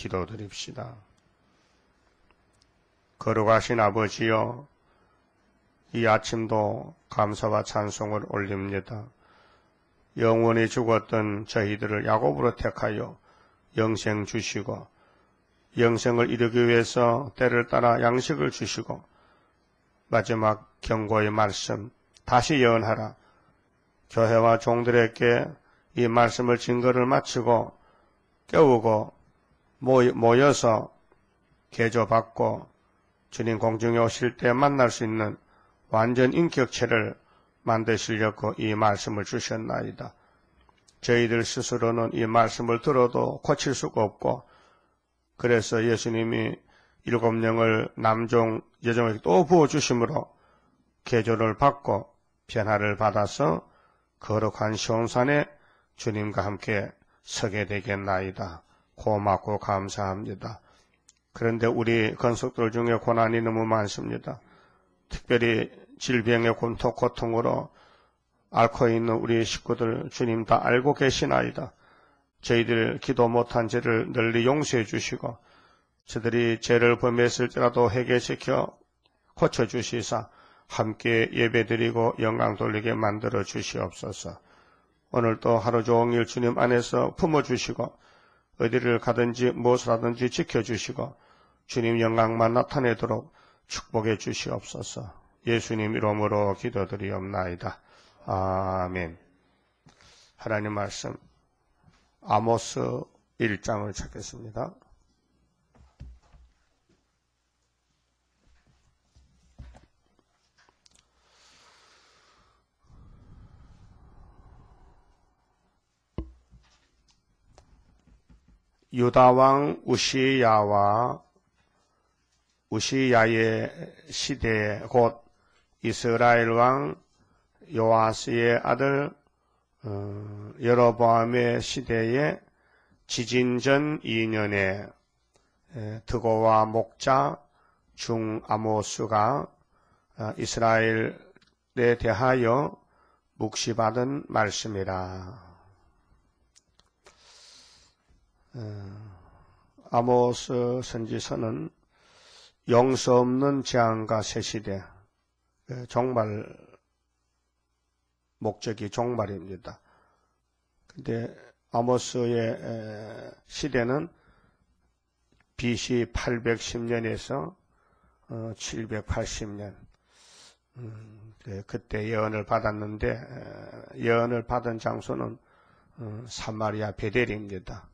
기도드립시다. 거룩하신 아버지여, 이 아침도 감사와 찬송을 올립니다. 영원히 죽었던 저희들을 야곱으로 택하여 영생 주시고, 영생을 이루기 위해서 때를 따라 양식을 주시고, 마지막 경고의 말씀 다시 예언하라. 교회와 종들에게 이 말씀을 증거를 마치고 깨우고 모여서 개조받고 주님 공중에 오실 때 만날 수 있는 완전 인격체를 만드시려고 이 말씀을 주셨나이다. 저희들 스스로는 이 말씀을 들어도 고칠 수가 없고, 그래서 예수님이 7영을 남종 여종에게 또 부어주심으로 개조를 받고 변화를 받아서 거룩한 시온산에 주님과 함께 서게 되겠나이다. 고맙고 감사합니다. 그런데 우리 건속들 중에 고난이 너무 많습니다. 특별히 질병의 고통으로 앓고 있는 우리 식구들 주님 다 알고 계시나이다. 저희들 기도 못한 죄를 널리 용서해 주시고, 저들이 죄를 범했을지라도 회개시켜 고쳐주시사 함께 예배드리고 영광 돌리게 만들어 주시옵소서. 오늘도 하루 종일 주님 안에서 품어주시고 어디를 가든지 무엇을 하든지 지켜주시고 주님 영광만 나타내도록 축복해 주시옵소서. 예수님 이름으로 기도드리옵나이다. 아멘. 하나님 말씀 아모스 1장을 찾겠습니다. 유다왕 우시야의 시대 곧 이스라엘 왕 요아스의 아들 여로보암의 시대에 지진전 2년에 드고와 목자 중아모스가 이스라엘에 대하여 묵시받은 말씀이라. 아모스 선지서는 용서 없는 재앙과 새시대, 종말, 목적이 종말입니다. 근데 아모스의 시대는 BC 810년에서 780년, 그때 예언을 받았는데, 예언을 받은 장소는 사마리아 베델입니다.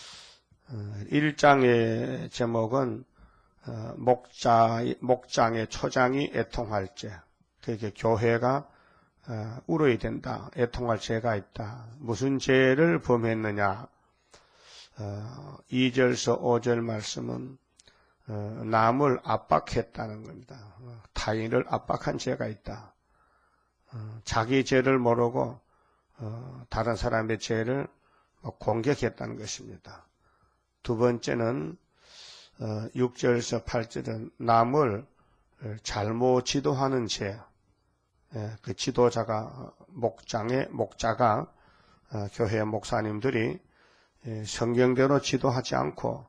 1장의 제목은 목장의 초장이 애통할 죄. 그게 교회가 울어야 된다. 애통할 죄가 있다. 무슨 죄를 범했느냐. 2절서 5절 말씀은 남을 압박했다는 겁니다. 타인을 압박한 죄가 있다. 자기 죄를 모르고 다른 사람의 죄를 공격했다는 것입니다. 두 번째는 6절에서 8절은 남을 잘못 지도하는 죄. 그 지도자가 목자가 교회 목사님들이 성경대로 지도하지 않고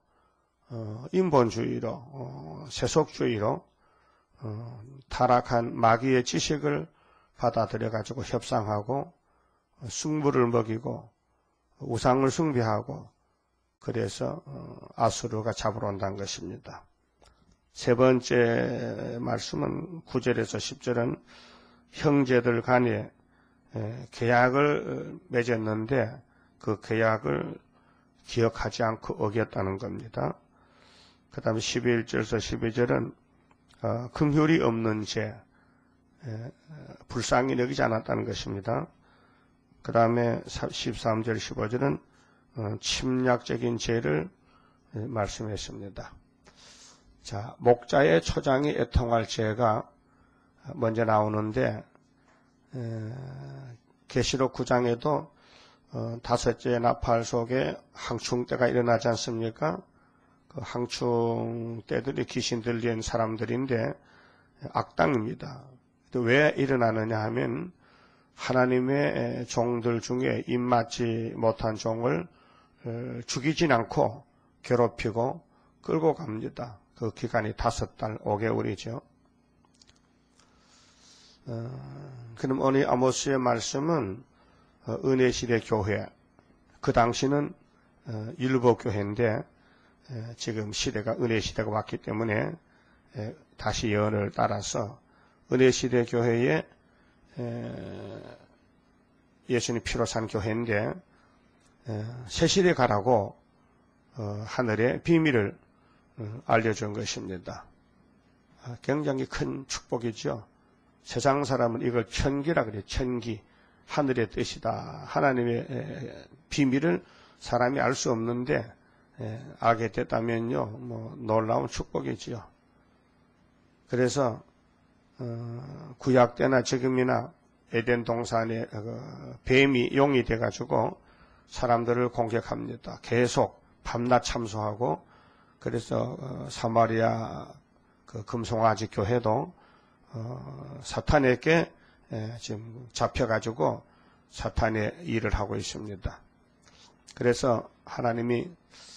인본주의로 세속주의로 타락한 마귀의 지식을 받아들여 가지고 협상하고 승부를 먹이고 우상을 숭배하고 그래서 아수르가 잡으러 온다는 것입니다. 세 번째 말씀은 9절에서 10절은 형제들 간에 계약을 맺었는데 그 계약을 기억하지 않고 어겼다는 겁니다. 그 다음에 11절에서 12절은 긍휼이 없는 죄, 불쌍히 여기지 않았다는 것입니다. 그 다음에 13절, 15절은 침략적인 죄를 말씀했습니다. 자, 목자의 초장이 애통할 죄가 먼저 나오는데 계시록 9장에도 다섯째 나팔 속에 항충때가 일어나지 않습니까? 그 항충때들이 귀신 들린 사람들인데 악당입니다. 왜 일어나느냐 하면 하나님의 종들 중에 입맞지 못한 종을 죽이진 않고 괴롭히고 끌고 갑니다. 그 기간이 5달 5개월이죠. 그럼 오늘 아모스의 말씀은 은혜시대 교회, 그 당시는 율법교회인데 지금 시대가 은혜시대가 왔기 때문에 다시 예언을 따라서 은혜시대 교회에 예수님 피로 산 교회인데 새시대 가라고 하늘의 비밀을 알려준 것입니다. 굉장히 큰 축복이죠. 세상 사람은 이걸 천기라 그래요. 천기, 하늘의 뜻이다. 하나님의 비밀을 사람이 알 수 없는데 알게 됐다면요, 뭐 놀라운 축복이지요. 그래서 구약 때나 지금이나 에덴 동산에 뱀이 용이 돼가지고 사람들을 공격합니다. 계속 밤낮 참소하고, 그래서 사마리아 그 금송아지 교회도 사탄에게 지금 잡혀가지고 사탄의 일을 하고 있습니다. 그래서 하나님이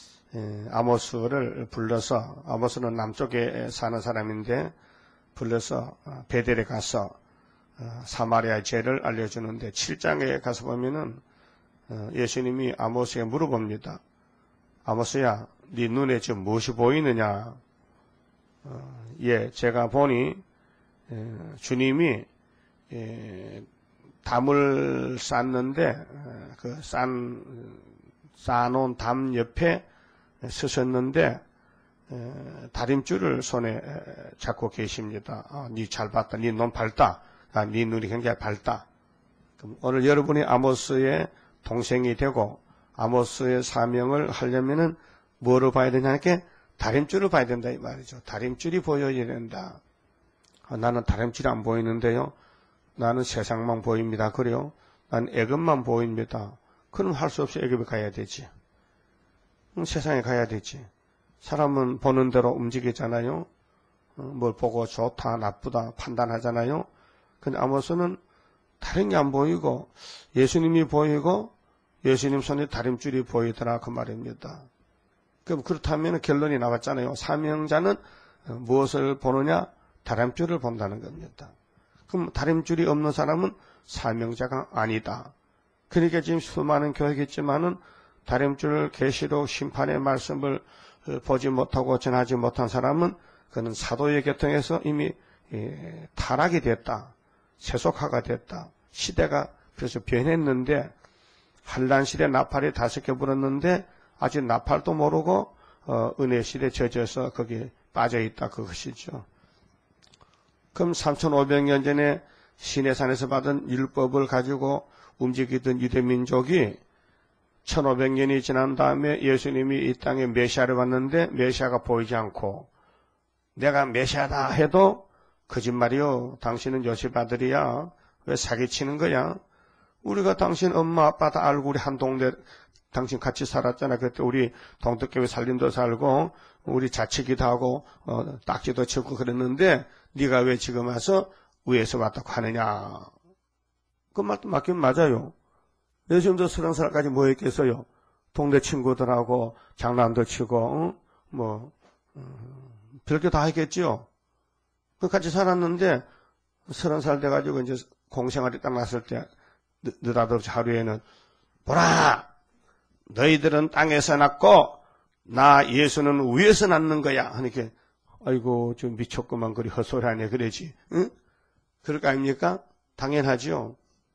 아모스를 불러서, 아모스는 남쪽에 사는 사람인데 불러서 베델에 가서 사마리아의 죄를 알려주는데 7장에 가서 보면은 예수님이 아모스에게 물어봅니다. 아모스야, 네 눈에 지금 무엇이 보이느냐? 제가 보니 주님이 담을 쌓는데 그 쌓아놓은 담 옆에 서셨는데 다림줄을 손에 잡고 계십니다. 네 잘 봤다. 네 눈 밝다. 네 눈이 굉장히 밝다. 그럼 오늘 여러분이 아모스의 동생이 되고 아모스의 사명을 하려면은 뭐로 봐야 되냐니까 다림줄을 봐야 된다 이 말이죠. 다림줄이 보여야 된다. 나는 다림줄이 안 보이는데요. 나는 세상만 보입니다. 그래요? 난 애굽만 보입니다. 그럼 할 수 없이 애굽에 가야 되지. 세상에 가야 되지. 사람은 보는 대로 움직이잖아요. 뭘 보고 좋다 나쁘다 판단하잖아요. 근데 아모스는 다른 게 안 보이고 예수님이 보이고 예수님 손에 다림줄이 보이더라 그 말입니다. 그럼 그렇다면 결론이 나왔잖아요. 사명자는 무엇을 보느냐? 다림줄을 본다는 겁니다. 그럼 다림줄이 없는 사람은 사명자가 아니다. 그러니까 지금 수많은 교회겠지만은 다림줄 계시록 심판의 말씀을 보지 못하고 전하지 못한 사람은 그는 사도의 계통에서 이미 타락이 됐다. 세속화가 됐다. 시대가 그래서 변했는데 한란 시대 나팔이 5개 불었는데 아직 나팔도 모르고 은혜 시대에 젖어서 거기에 빠져있다 그것이죠. 그럼 3500년 전에 시내산에서 받은 율법을 가지고 움직이던 유대민족이 1500년이 지난 다음에 예수님이 이 땅에 메시아를 왔는데 메시아가 보이지 않고 내가 메시아다 해도 거짓말이요. 당신은 요셉 아들이야. 왜 사기치는 거야? 우리가 당신 엄마 아빠 다 알고 우리 한 동네 당신 같이 살았잖아. 그때 우리 동덕교회 살림도 살고 우리 자치기도 하고 딱지도 치고 그랬는데 네가 왜 지금 와서 위에서 왔다고 하느냐. 그 말도 맞긴 맞아요. 요즘도 30살까지 뭐 했겠어요. 동네 친구들하고 장난도 치고 별게 다 했겠지요. 같이 살았는데 30살 돼가지고 이제 공생활이 딱 났을 때 느닷없이 하루에는 보라! 너희들은 땅에서 났고 나 예수는 위에서 낳는 거야. 하니까 아이고 좀 미쳤구만 그리 헛소리하네 그러지. 응? 그럴 거 아닙니까? 당연하죠.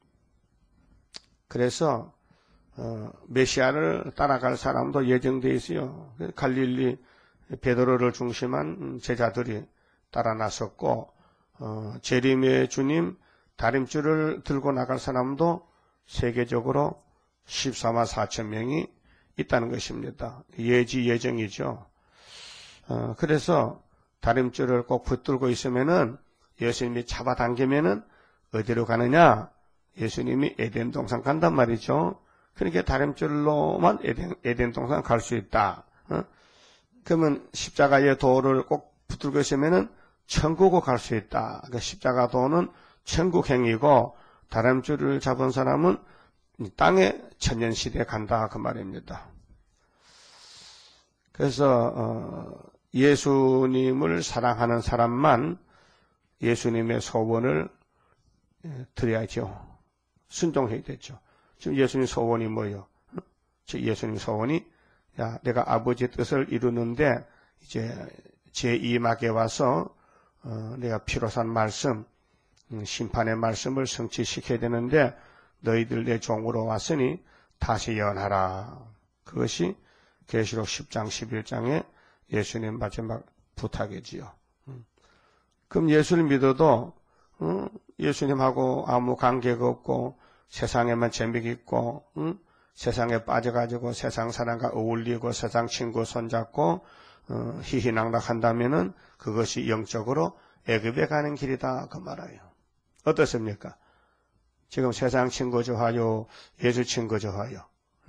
그래서 메시아를 따라갈 사람도 예정되어 있어요. 갈릴리 베드로를 중심한 제자들이 따라 나섰고 재림의 주님 다림줄을 들고 나갈 사람도 세계적으로 14만 4천 명이 있다는 것입니다. 예정이죠. 그래서 다림줄을 꼭 붙들고 있으면은 예수님이 잡아당기면은 어디로 가느냐? 예수님이 에덴 동산 간단 말이죠. 그러니까 다림줄로만 에덴 동산 갈 수 있다. 그러면 십자가의 도를 꼭 붙들고 있으면은 천국으로 갈 수 있다. 그러니까 십자가 도는 천국 행위고 다림줄을 잡은 사람은 땅에 천년시대에 간다 그 말입니다. 그래서 예수님을 사랑하는 사람만 예수님의 소원을 드려야죠. 순종해야 되죠. 지금 예수님 소원이 뭐예요? 즉 예수님 소원이 야 내가 아버지의 뜻을 이루는데 이제 제2막에 와서 내가 피로 산 말씀 심판의 말씀을 성취시켜야 되는데 너희들 내 종으로 왔으니 다시 연하라. 그것이 계시록 10장 11장에 예수님 마지막 부탁이지요. 그럼 예수를 믿어도 예수님하고 아무 관계가 없고 세상에만 재미가 있고 세상에 빠져가지고 세상 사람과 어울리고 세상 친구 손잡고 희희낙낙한다면은 그것이 영적으로 애굽에 가는 길이다 그 말이에요. 어떻습니까? 지금 세상 친구 좋아요, 예수 친구 좋아요.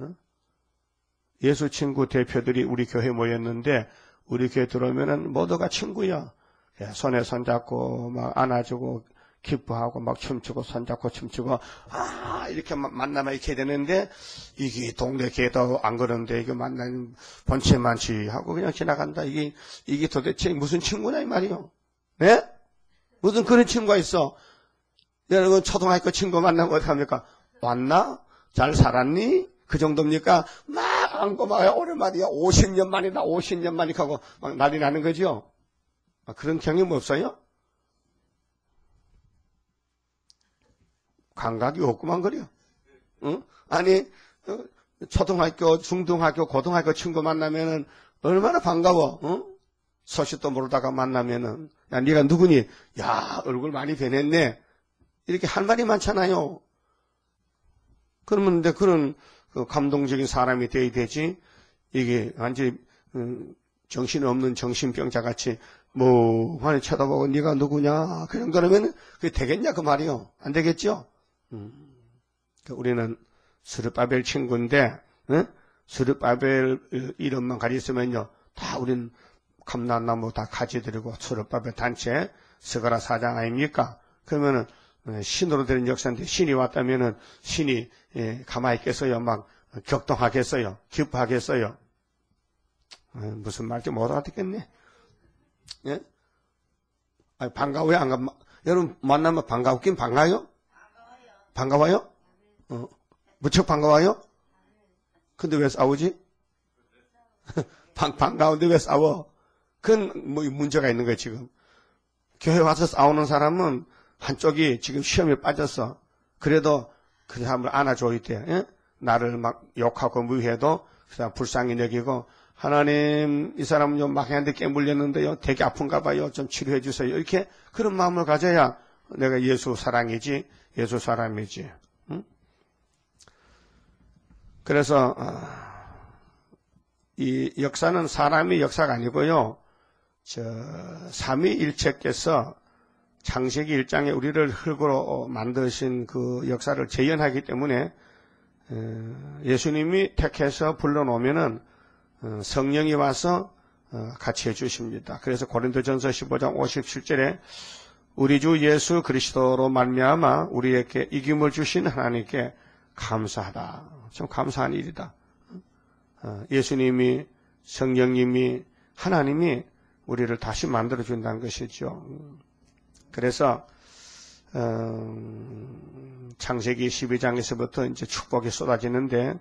예수 친구 대표들이 우리 교회에 모였는데 우리 교회 들어오면은 모두가 친구야. 손에 손잡고 막 안아주고 기뻐하고 막 춤추고 손잡고 춤추고 이렇게 만나면 이렇게 되는데 이게 동네 교회도 안 그러는데 이거 만나면 번체 많지 하고 그냥 지나간다. 이게 도대체 무슨 친구냐 이 말이요. 네? 무슨 그런 친구가 있어. 여러분 초등학교 친구 만나면 어떡합니까? 왔나? 잘 살았니? 그 정도입니까? 막 안고 막 오랜만이야. 50년 만이다. 50년 만이 하고 막 난리 나는 거죠. 그런 경험 없어요? 감각이 없구만 그래요. 응? 아니 초등학교, 중등학교, 고등학교 친구 만나면은 얼마나 반가워. 응? 소식도 모르다가 만나면은 야 네가 누구니? 야 얼굴 많이 변했네. 이렇게 할 말이 많잖아요. 그러면 근데 그런 감동적인 사람이 되어야 되지. 이게 완전히 정신없는 정신병자 같이 뭐 쳐다보고 네가 누구냐 그냥 그러면 그게 되겠냐 그 말이요. 안 되겠죠. 우리는 스룹바벨 친구인데 스룹바벨 이름만 가지있으면요 다 우린 감람나무 다 가지드리고 스룹바벨 단체 스가랴 4장 아닙니까? 그러면은 신으로 되는 역사인데 신이 왔다면은 신이 가만히 있겠어요? 막 격동하겠어요? 기뻐하겠어요? 무슨 말인지 못 알아듣겠네. 예? 아니, 반가워요? 안 가? 여러분 만나면 반가웠긴 반가워요? 반가워요? 무척 반가워요? 근데 왜 싸우지? 반가운데 왜 싸워? 그건 뭐 문제가 있는 거예요 지금. 교회 와서 싸우는 사람은 한쪽이 지금 시험에 빠졌어. 그래도 그 사람을 안아줘야 돼. 예? 나를 막 욕하고 무해도 그 사람 불쌍히 여기고 하나님 이 사람은 좀 막해한테 깨물렸는데요. 되게 아픈가 봐요. 좀 치료해 주세요. 이렇게 그런 마음을 가져야 내가 예수 사랑이지 예수 사람이지. 응? 그래서 이 역사는 사람의 역사가 아니고요. 삼위일체께서 창세기 1장에 우리를 흙으로 만드신 그 역사를 재현하기 때문에 예수님이 택해서 불러놓으면은 성령이 와서 같이 해주십니다. 그래서 고린도전서 15장 57절에 우리 주 예수 그리스도로 말미암아 우리에게 이김을 주신 하나님께 감사하다. 좀 감사한 일이다. 예수님이 성령님이 하나님이 우리를 다시 만들어준다는 것이죠. 그래서 창세기 12장에서부터 이제 축복이 쏟아지는데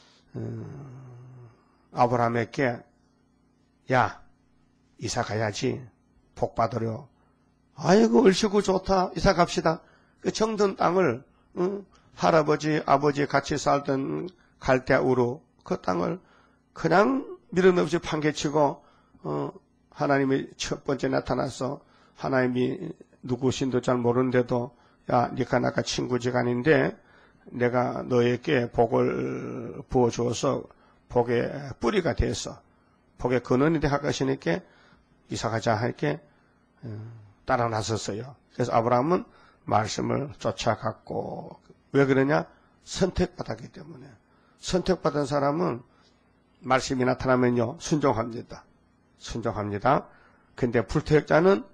아브라함에게 야 이사 가야지 복 받으려. 아이고 얼씨구 좋다 이사 갑시다. 그 정든 땅을 할아버지 아버지 같이 살던 갈대우루 그 땅을 그냥 미련없이 판개치고 하나님이 첫 번째 나타나서 하나님이 누구신도 잘 모르는데도 야 니가 나가 친구지간인데 내가 너에게 복을 부어주어서 복의 뿌리가 돼서 복의 근원이 돼 하시니까 이사가자 할게 따라 나섰어요. 그래서 아브라함은 말씀을 쫓아갔고 왜 그러냐? 선택받았기 때문에. 선택받은 사람은 말씀이 나타나면요 순종합니다. 순종합니다. 근데 불태역자는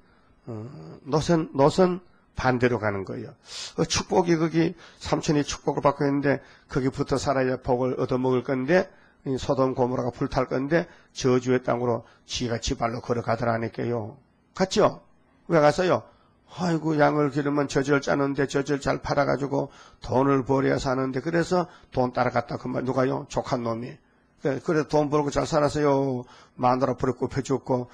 노선 반대로 가는 거예요. 축복이 거기 삼촌이 축복을 받고 있는데 거기부터 살아야 복을 얻어먹을 건데 이 소돔 고모라가 불탈 건데 저주의 땅으로 지가 지발로 걸어가더라니까요. 갔죠? 왜 갔어요? 아이고 양을 기르면 젖을 짜는데 젖을 잘 팔아가지고 돈을 벌어야 사는데 그래서 돈 따라갔다 그만 누가요? 족한 놈이. 그래 돈 벌고 잘 살았어요. 마누라 불에 굽혀 죽고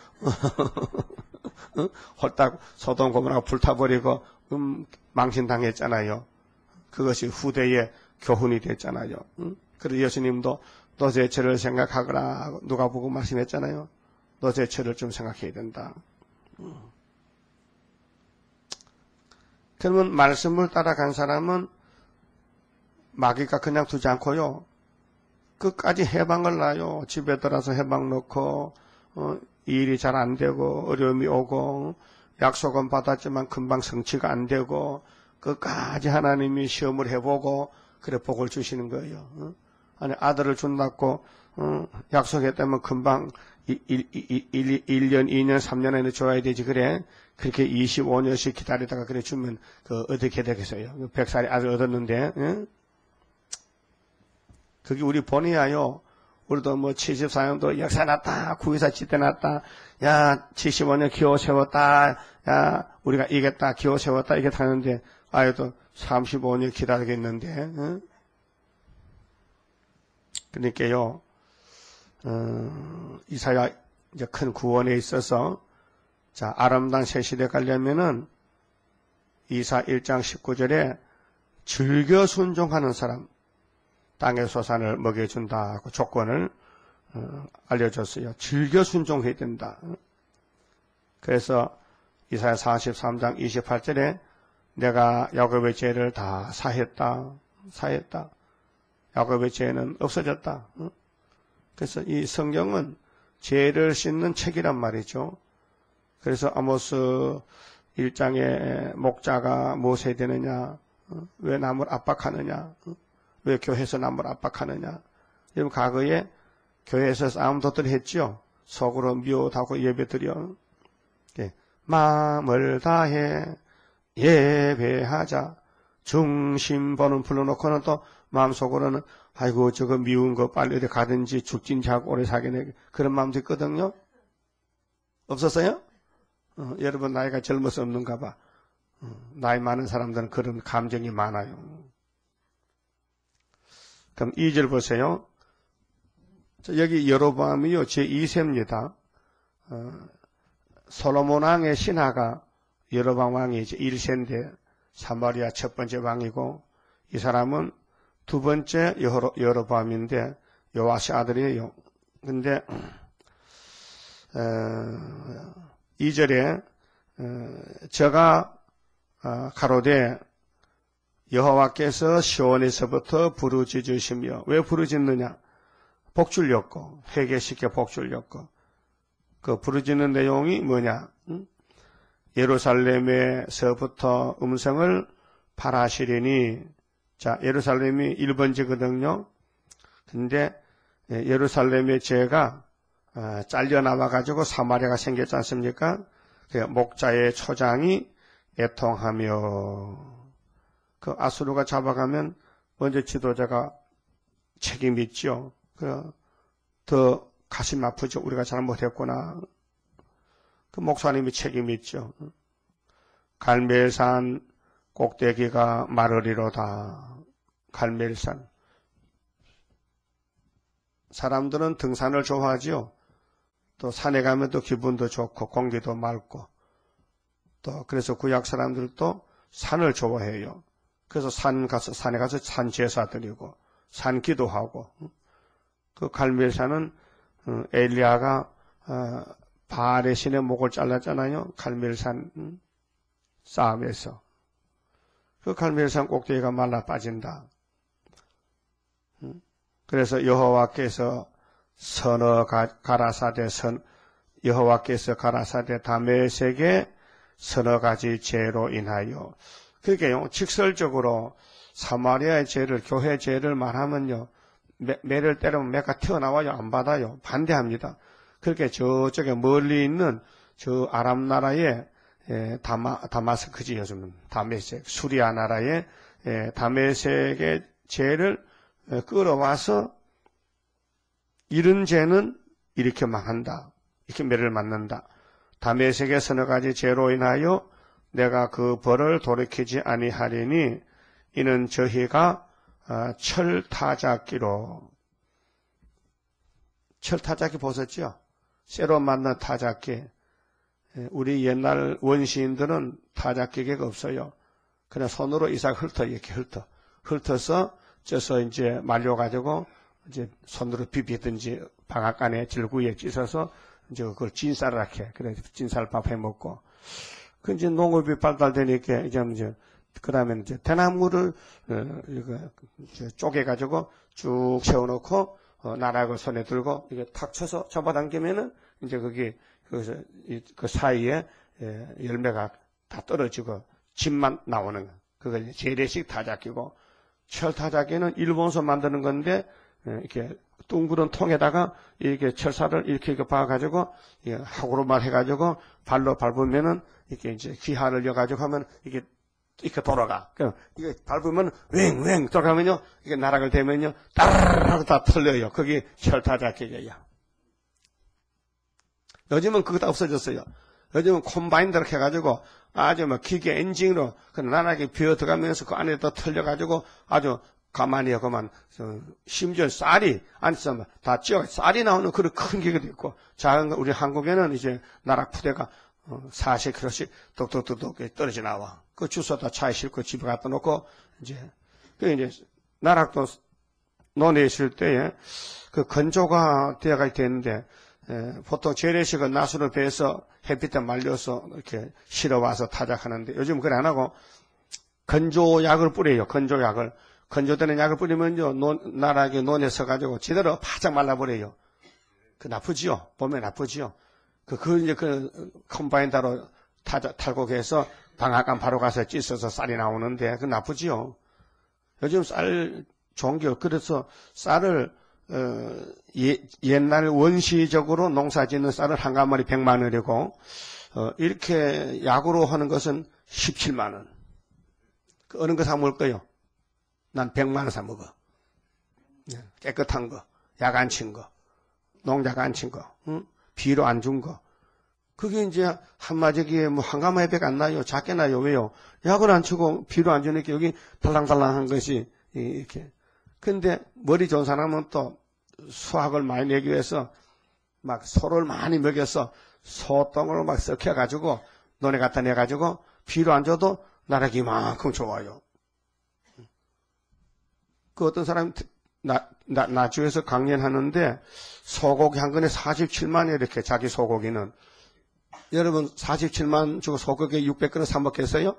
홀딱 소돔 고모라가 불타버리고 망신당했잖아요. 그것이 후대의 교훈이 됐잖아요. 그래서 예수님도 너의 죄를 생각하거라 누가 보고 말씀했잖아요. 너의 죄를 좀 생각해야 된다. 그러면 말씀을 따라간 사람은 마귀가 그냥 두지 않고요. 끝까지 해방을 놔요. 집에 들어서 해방 놓고 일이 잘 안 되고 어려움이 오고 약속은 받았지만 금방 성취가 안 되고 끝까지 하나님이 시험을 해보고 그래 복을 주시는 거예요. 아니 아들을 준다고 약속했다면 금방 1년, 2년, 3년 안에 줘야 되지 그래. 그렇게 25년씩 기다리다가 그래 주면 어떻게 되겠어요? 100살이 아들 얻었는데 그게 우리 본의야요. 우리도 뭐 74년도 역사 났다, 구의사 지대 났다, 야 75년 기호 세웠다, 야 우리가 이겼다, 기호 세웠다 이게 하는데 아유도 35년 기다리겠는데. 그러니까요. 이사야 이제 큰 구원에 있어서 자 아름다운 새 시대 가려면은 이사 1장 19절에 즐겨 순종하는 사람 땅의 소산을 먹여준다고 조건을 알려줬어요. 즐겨 순종해야 된다. 그래서 이사야 43장 28절에 내가 야곱의 죄를 다 사했다. 야곱의 죄는 없어졌다. 그래서 이 성경은 죄를 씻는 책이란 말이죠. 그래서 아모스 1장에 목자가 무엇에 되느냐, 왜 남을 압박하느냐, 왜 교회에서 남을 압박하느냐. 여러분 과거에 교회에서 싸움도들 했죠. 속으로 미워하고 예배드려. 마음을 다해 예배하자. 중심번은 불러놓고는 또 마음속으로는 아이고 저거 미운 거 빨리 어디 가든지 죽든지 하고 오래 사겠네. 그런 마음도 있거든요. 없었어요? 여러분 나이가 젊어서 없는가 봐. 나이 많은 사람들은 그런 감정이 많아요. 그럼 2절 보세요. 여기 여로보암이요 제2세입니다. 솔로몬 왕의 신하가 여로보암 왕이 이제 1세인데 사마리아 첫 번째 왕이고 이 사람은 두 번째 여로보암인데 요아시 아들이에요. 근데 2절에 저가 가로되 여호와께서 시온에서부터 부르짖으시며 왜 부르짖느냐? 복 주려고 회개시켜 복 주려고. 그 부르짖는 내용이 뭐냐? 예루살렘에서부터 음성을 발하시리니 자 예루살렘이 1번지거든요. 근데 예루살렘의 죄가 잘려나와 가지고 사마리아가 생겼지 않습니까? 목자의 초장이 애통하며 그 아수르가 잡아가면 먼저 지도자가 책임 있죠. 더 가슴 아프죠. 우리가 잘못했구나. 그 목사님이 책임 있죠. 갈멜산 꼭대기가 마르리로다. 갈멜산. 사람들은 등산을 좋아하지요. 또 산에 가면 또 기분도 좋고 공기도 맑고 또 그래서 구약 사람들도 산을 좋아해요. 그래서 산에 가서 산 제사 드리고 산 기도하고 그 갈멜산은 엘리야가 바알의 신의 목을 잘랐잖아요. 갈멜산 싸움에서 그 갈멜산 꼭대기가 말라 빠진다. 그래서 여호와께서 여호와께서 가라사대 다메섹의 서너 가지 죄로 인하여 그러니까요 직설적으로 사마리아의 죄를 교회 죄를 말하면요 매를 때리면 매가 튀어나와요. 안 받아요. 반대합니다. 그렇게 저쪽에 멀리 있는 저 아람 나라의 다마스크지 요즘은 다메섹 수리아 나라의 다메섹의 죄를 끌어와서 이런 죄는 이렇게 망한다. 이렇게 매를 맞는다. 다메섹의 서너 가지 죄로 인하여 내가 그 벌을 돌이키지 아니하리니 이는 저희가 철타작기로. 철타작기 보셨죠? 쇠로 만든 타작기. 우리 옛날 원시인들은 타작기계가 없어요. 그냥 손으로 이삭 이렇게 훑어서 쪄서 이제 말려가지고 이제 손으로 비비든지 방앗간에 질구에 찢어서 이제 그걸 진쌀을 이렇게, 그래 진쌀밥 해 먹고. 그 이제 농업이 발달되니까 이제 그다음에 이제 대나무를 쪼개가지고 쭉 세워놓고 나락을 손에 들고 이게 탁 쳐서 잡아당기면은 이제 거기서 그 사이에 열매가 다 떨어지고 집만 나오는 거. 그걸 재래식 타작기고, 철타작기는 일본에서 만드는 건데 이렇게 둥그런 통에다가 이렇게 철사를 이렇게 박아가지고 하고로만 해가지고 발로 밟으면은 이렇게 이제 기하를 여가지고 하면 이게 이렇게 돌아가. 이게 밟으면 웽웽 돌아가면요, 이게 나락을 대면요, 따르르 다 털려요. 그게 철타작기예요. 요즘은 그거 다 없어졌어요. 요즘은 콤바인더를 해가지고 아주 뭐 기계 엔진으로 그 나락에 비어 들어가면서 그 안에 또 털려가지고 아주 가만히 하고만, 심지어 쌀이 안에서 다 찌어 쌀이 나오는 그런 큰 기계도 있고, 작은 거 우리 한국에는 이제 나락 푸대가 40kg씩 똑똑똑똑 떨어져 나와. 그 주워다 차에 싣고 집에 갖다 놓고 이제 나락도 논에 있을 때에 그 건조가 되어가 되는데, 보통 재래식은 나수로 베어서 햇빛에 말려서 이렇게 실어와서 타작하는데, 요즘 그래 안 하고 건조약을 뿌려요. 건조되는 약을 뿌리면요, 나락에 논에 서가지고 제대로 바짝 말라버려요. 그 나쁘지요? 보면 나쁘지요? 이제 컴바인더로 탈곡해서 방앗간 바로 가서 찢어서 쌀이 나오는데, 그 나쁘지요? 요즘 쌀 좋은 게, 그래서 쌀을, 옛날 원시적으로 농사 짓는 쌀을 한 가마리 100만 원이고, 이렇게 약으로 하는 것은 17만 원. 어느 거 사 먹을 거요? 난 100만 원 사 먹어. 깨끗한 거, 약 안 친 거, 농약 안 친 거, 응? 비료 안 준 거. 그게 이제 한마디기에 뭐 한 가마에 100 안 나요? 작게 나요? 왜요? 약을 안 치고 비료 안 주니까 여기 달랑달랑한 것이 이렇게. 근데 머리 좋은 사람은 또 수확을 많이 내기 위해서 막 소를 많이 먹여서 소똥을 막 썩혀가지고 논에 갖다 내가지고 비료 안 줘도 나락이 이만큼 좋아요. 그 어떤 사람이 나주에서 강연하는데 소고기 한 근에 47만이 이렇게, 자기 소고기는. 여러분 47만 주고 소고기 600그릇 사 먹겠어요?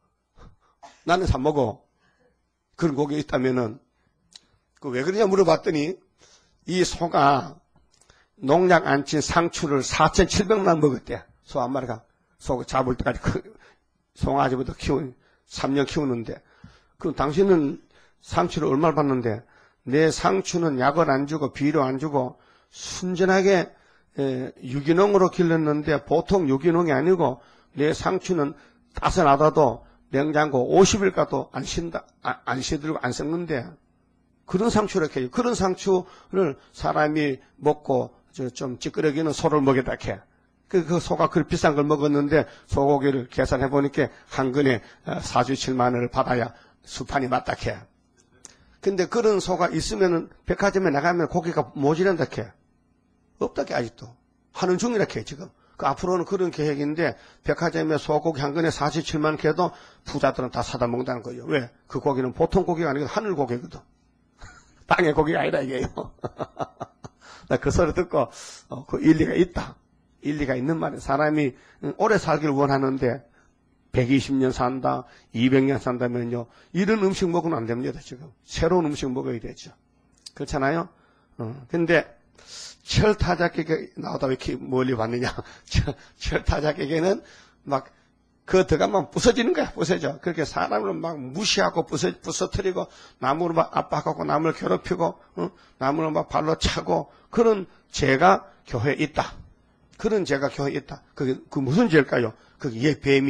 나는 사 먹어. 그런 고기 있다면은. 왜 그러냐 물어봤더니 이 소가 농약 안 친 상추를 4,700만 먹었대. 소 한 마리가. 소 잡을 때까지 송아지부터 3년 키우는데. 그럼 당신은 상추를 얼마를 받는데, 내 상추는 약을 안 주고 비료 안 주고 순전하게 유기농으로 길렀는데, 보통 유기농이 아니고 내 상추는 따서놔둬도 냉장고 50일 가도 안 시들고 안 썩는데, 그런 상추를 이렇게 해요. 그런 상추를 사람이 먹고 좀 찌끄러기는 소를 먹였다 해. 그 소가 그 비싼 걸 먹었는데 소고기를 계산해 보니까 한 근에 47만 원을 받아야 수판이 맞다 해. 근데 그런 소가 있으면은 백화점에 나가면 고기가 모자란다 해. 없다 해. 아직도 하는 중이라 해 지금. 그 앞으로는 그런 계획인데, 백화점에 소고기 한 근에 47만 원 해도 부자들은 다 사다 먹는다는 거예요. 왜? 그 고기는 보통 고기가 아니고 하늘 고기거든. 땅의 고기가 아니라 이게요. 나 그 소리 듣고 그 일리가 있다. 일리가 있는 말이에요. 사람이 오래 살기를 원하는데 120년 산다, 200년 산다면요, 이런 음식 먹으면 안 됩니다. 지금 새로운 음식 먹어야 되죠. 그렇잖아요. 근데 철타작에게 나오다 왜 이렇게 멀리 왔느냐. 철타작에게는 막 그 들어가면 부서지는 거야. 부서져. 그렇게 사람을 막 무시하고 부서뜨리고 나무를 막 압박하고 남을 괴롭히고 나무를 막 발로 차고, 그런 죄가 교회에 있다. 그런 죄가 교회에 있다. 그 무슨 죄일까요? 그게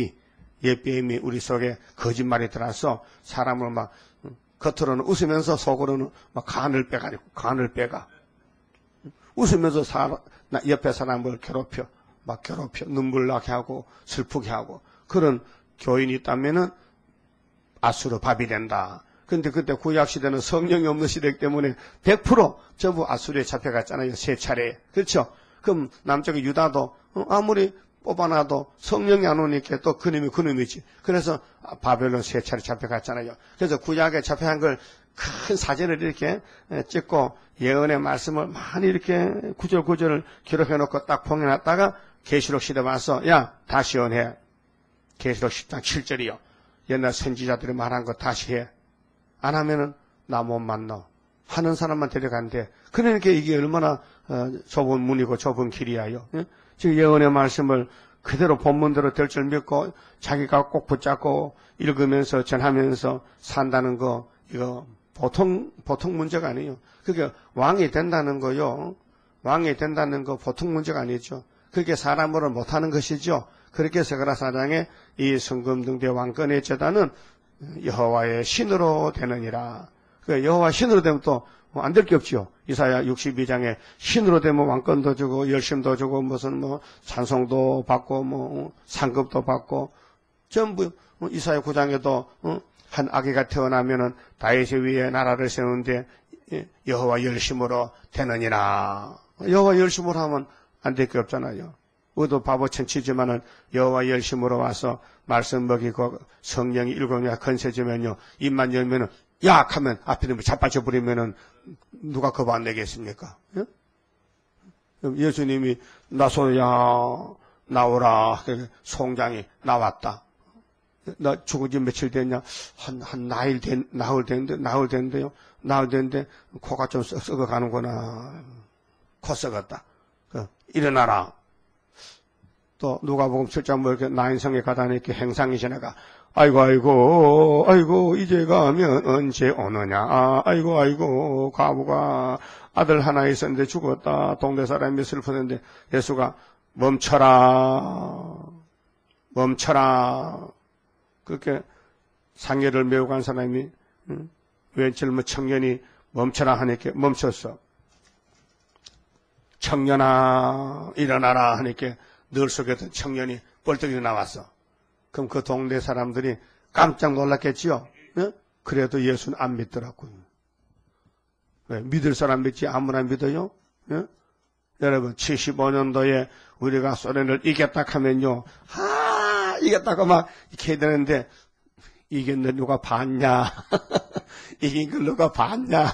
옛뱀이 우리 속에 거짓말이 들어서 사람을 막 겉으로는 웃으면서 속으로는 막 간을 빼가. 웃으면서 옆에 사람을 괴롭혀. 막 괴롭혀. 눈물 나게 하고 슬프게 하고. 그런 교인이 있다면은 아수르 밥이 된다. 근데 그때 구약시대는 성령이 없는 시대이기 때문에 100% 전부 아수르에 잡혀갔잖아요. 세 차례. 그렇죠? 그럼 남쪽의 유다도 아무리 뽑아놔도 성령이 안 오니까 또 그놈이 그놈이지. 그래서 바벨론 세 차례 잡혀갔잖아요. 그래서 구약에 잡혀간 걸 큰 사진을 이렇게 찍고 예언의 말씀을 많이 이렇게 구절구절을 기록해놓고 딱 봉해놨다가 계시록 시대 와서 야 다시 연해. 계시록 10장 7절이요. 옛날 선지자들이 말한 거 다시 해. 안 하면은 나 못 만나. 하는 사람만 데려간대. 그러니까 이게 얼마나 좁은 문이고 좁은 길이야요. 예? 지금 예언의 말씀을 그대로 본문대로 될 줄 믿고 자기가 꼭 붙잡고 읽으면서 전하면서 산다는 거 이거 보통 문제가 아니에요. 그게 왕이 된다는 거요. 왕이 된다는 거 보통 문제가 아니죠. 그게 사람으로 못하는 것이죠. 그렇게 해서 세가랴사장의 이 성금등대 왕권의 제단은 여호와의 신으로 되느니라. 그 여호와 신으로 되면 또 안 될 게 없지요. 이사야 62장에 신으로 되면 왕권도 주고 열심도 주고 무슨 뭐 찬송도 받고 뭐 상급도 받고 전부 이사야 9장에도 한 아기가 태어나면은 다윗의 위에 나라를 세우는데 여호와 열심으로 되느니라. 여호와 열심으로 하면 안 될 게 없잖아요. 우리도 바보 천치지만은 여호와 열심으로 와서 말씀 먹이고 성령이 일곱냐 건세 주면요 입만 열면은 약 하면 앞에 놈이 자빠져 버리면은 누가 겁 안 내겠습니까? 예? 예수님이 나소야 나오라. 송장이 나왔다. 나 죽은 지 며칠 됐냐? 한 나흘 됐는데요. 나흘 됐는데 코가 좀 썩어 가는구나. 코 썩었다. 일어나라. 또 누가복음 7장 뭐 이렇게 나인성에 가다 이렇게 행상이 지나가. 아이고 이제 가면 언제 오느냐. 아이고 과부가 아들 하나 있었는데 죽었다. 동네 사람이 슬프는데 예수가 멈춰라. 그렇게 상해를 메고 간 사람이 웬 젊은 청년이 멈춰라 하니까 멈췄어. 청년아 일어나라 하니까 늘 속에 던 청년이 뻘떡이 나왔어. 그럼 그 동네 사람들이 깜짝 놀랐겠지요. 예? 그래도 예수는 안 믿더라고요. 왜? 믿을 사람 믿지 아무나 믿어요? 예? 여러분 75년도에 우리가 소련을 이겼다 하면요. 이겼다고 막 이렇게 해야 되는데 이겼는데 누가 봤냐? 이긴 걸 누가 봤냐?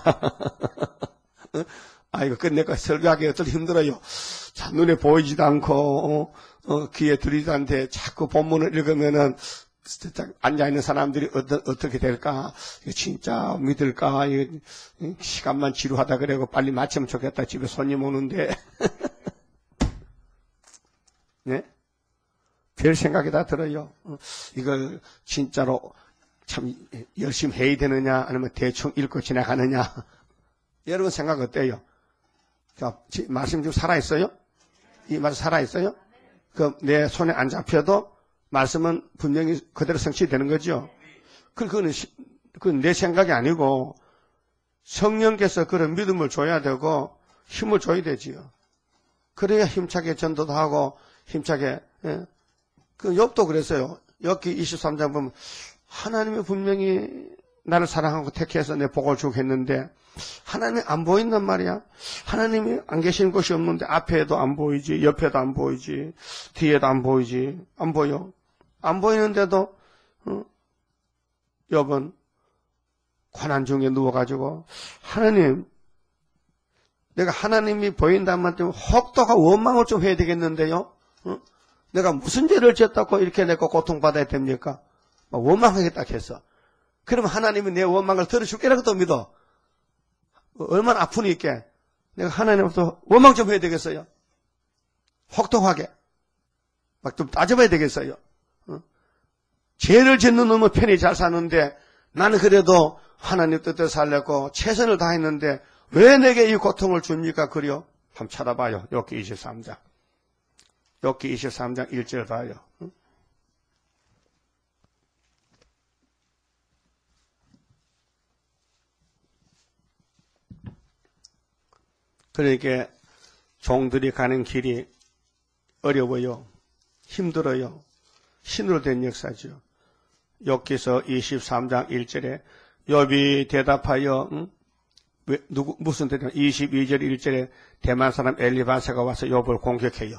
이거 끝내고 설교하기 어쩔 힘들어요. 자, 눈에 보이지도 않고, 귀에 들리지도 않는데 자꾸 본문을 읽으면은, 앉아있는 사람들이 어떻게 될까? 이거 진짜 믿을까? 이거 시간만 지루하다 그래고 빨리 마치면 좋겠다. 집에 손님 오는데. 네? 별 생각이 다 들어요. 이걸 진짜로 참 열심히 해야 되느냐? 아니면 대충 읽고 지나가느냐? 여러분 생각 어때요? 자, 말씀 지금 살아있어요? 이 말씀 살아있어요? 내 손에 안 잡혀도 말씀은 분명히 그대로 성취되는 거죠? 그건 내 생각이 아니고 성령께서 그런 믿음을 줘야 되고 힘을 줘야 되지요. 그래야 힘차게 전도도 하고 힘차게, 예? 그 욥도 그랬어요. 욥기 23장 보면 하나님이 분명히 나를 사랑하고 택해서 내 복을 주고 했는데 하나님이 안 보인단 말이야. 하나님이 안 계시는 곳이 없는데 앞에도 안 보이지, 옆에도 안 보이지, 뒤에도 안 보이지, 안 보여. 안 보이는데도 욥은 고난 중에 누워가지고 하나님, 내가 하나님이 보인다면 좀 혹독한 원망을 좀 해야 되겠는데요. 내가 무슨 죄를 지었다고 이렇게 내가 고통받아야 됩니까? 원망하겠다 했어. 그러면 하나님이 내 원망을 들어줄 거라고 믿어. 얼마나 아프니까 내가 하나님부터 원망 좀 해야 되겠어요. 혹독하게 막 좀 따져봐야 되겠어요. 죄를 짓는 놈은 편히 잘 사는데 나는 그래도 하나님 뜻대로 살려고 최선을 다했는데 왜 내게 이 고통을 줍니까? 그려 한번 찾아봐요. 욥기 23장 1절 봐요. 그러니까 종들이 가는 길이 어려워요. 힘들어요. 신으로 된 역사죠. 욥기서 23장 1절에 욥이 대답하여 무슨 대답? 22절 1절에 대만 사람 엘리바사가 와서 욥을 공격해요.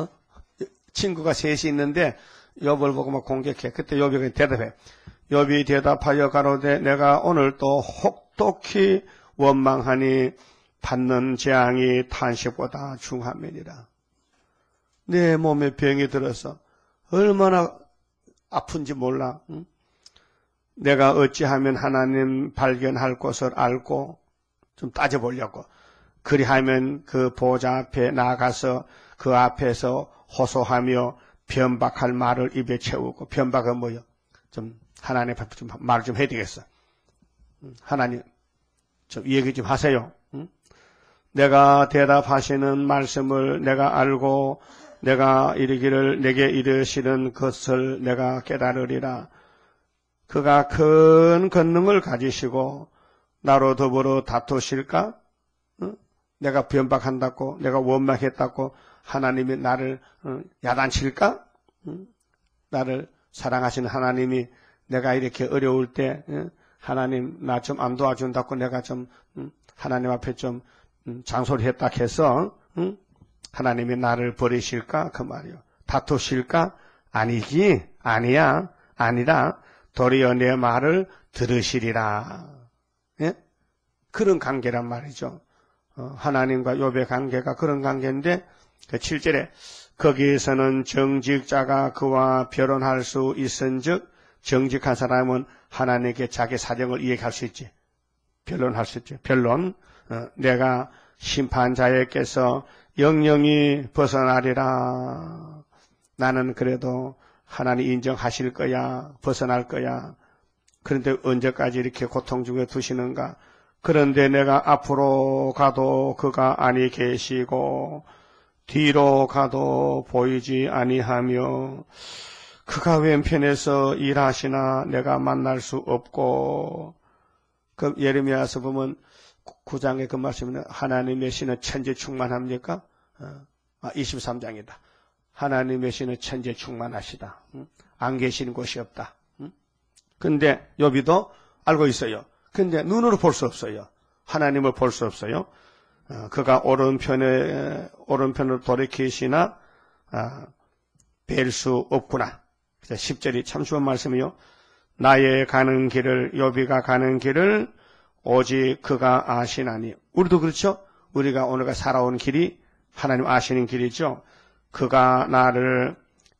친구가 셋이 있는데 욥을 보고 막 공격해. 그때 욥이 대답해. 욥이 대답하여 가로되 내가 오늘 또 혹독히 원망하니 받는 재앙이 탄식보다 중함이니라. 내 몸에 병이 들어서 얼마나 아픈지 몰라. 내가 어찌하면 하나님 발견할 것을 알고 좀 따져보려고. 그리하면 그 보좌 앞에 나가서 그 앞에서 호소하며 변박할 말을 입에 채우고. 변박은 뭐요? 좀 하나님 앞에 좀 말 좀 해야 되겠어. 하나님 좀 얘기 좀 하세요. 내가 대답하시는 말씀을 내가 알고 내가 이르기를 내게 이르시는 것을 내가 깨달으리라. 그가 큰 권능을 가지시고 나로 더불어 다투실까? 내가 변박한다고 내가 원망했다고 하나님이 나를 야단칠까? 나를 사랑하시는 하나님이 내가 이렇게 어려울 때 하나님 나 좀 안 도와준다고 내가 좀 하나님 앞에 좀 장소리했다 해서 하나님이 나를 버리실까? 그 말이요. 다투실까? 아니지. 아니야. 아니라 도리어 내 말을 들으시리라. 예? 그런 관계란 말이죠. 하나님과 욥의 관계가 그런 관계인데 그 7절에 거기에서는 정직자가 그와 변론할 수 있은즉 정직한 사람은 하나님께 자기 사정을 이야기할 수 있지. 변론할 수 있지. 변론. 내가 심판자에게서 영영이 벗어나리라. 나는 그래도 하나님 인정하실 거야. 벗어날 거야. 그런데 언제까지 이렇게 고통 중에 두시는가? 그런데 내가 앞으로 가도 그가 아니 계시고 뒤로 가도 보이지 아니하며 그가 왼편에서 일하시나 내가 만날 수 없고. 그 예레미야서 보면 9장에 그 말씀은 하나님의 신은 천재 충만합니까? 23장이다. 하나님의 신은 천재 충만하시다. 안 계시는 곳이 없다. 근데 욥이도 알고 있어요. 근데 눈으로 볼 수 없어요. 하나님을 볼 수 없어요. 그가 오른편으로 돌이키시나 뵐 수 없구나. 10절이 참 좋은 말씀이요. 나의 가는 길을 욥이가 가는 길을 오직 그가 아시나니. 우리도 그렇죠? 우리가 오늘가 살아온 길이 하나님 아시는 길이죠. 그가 나를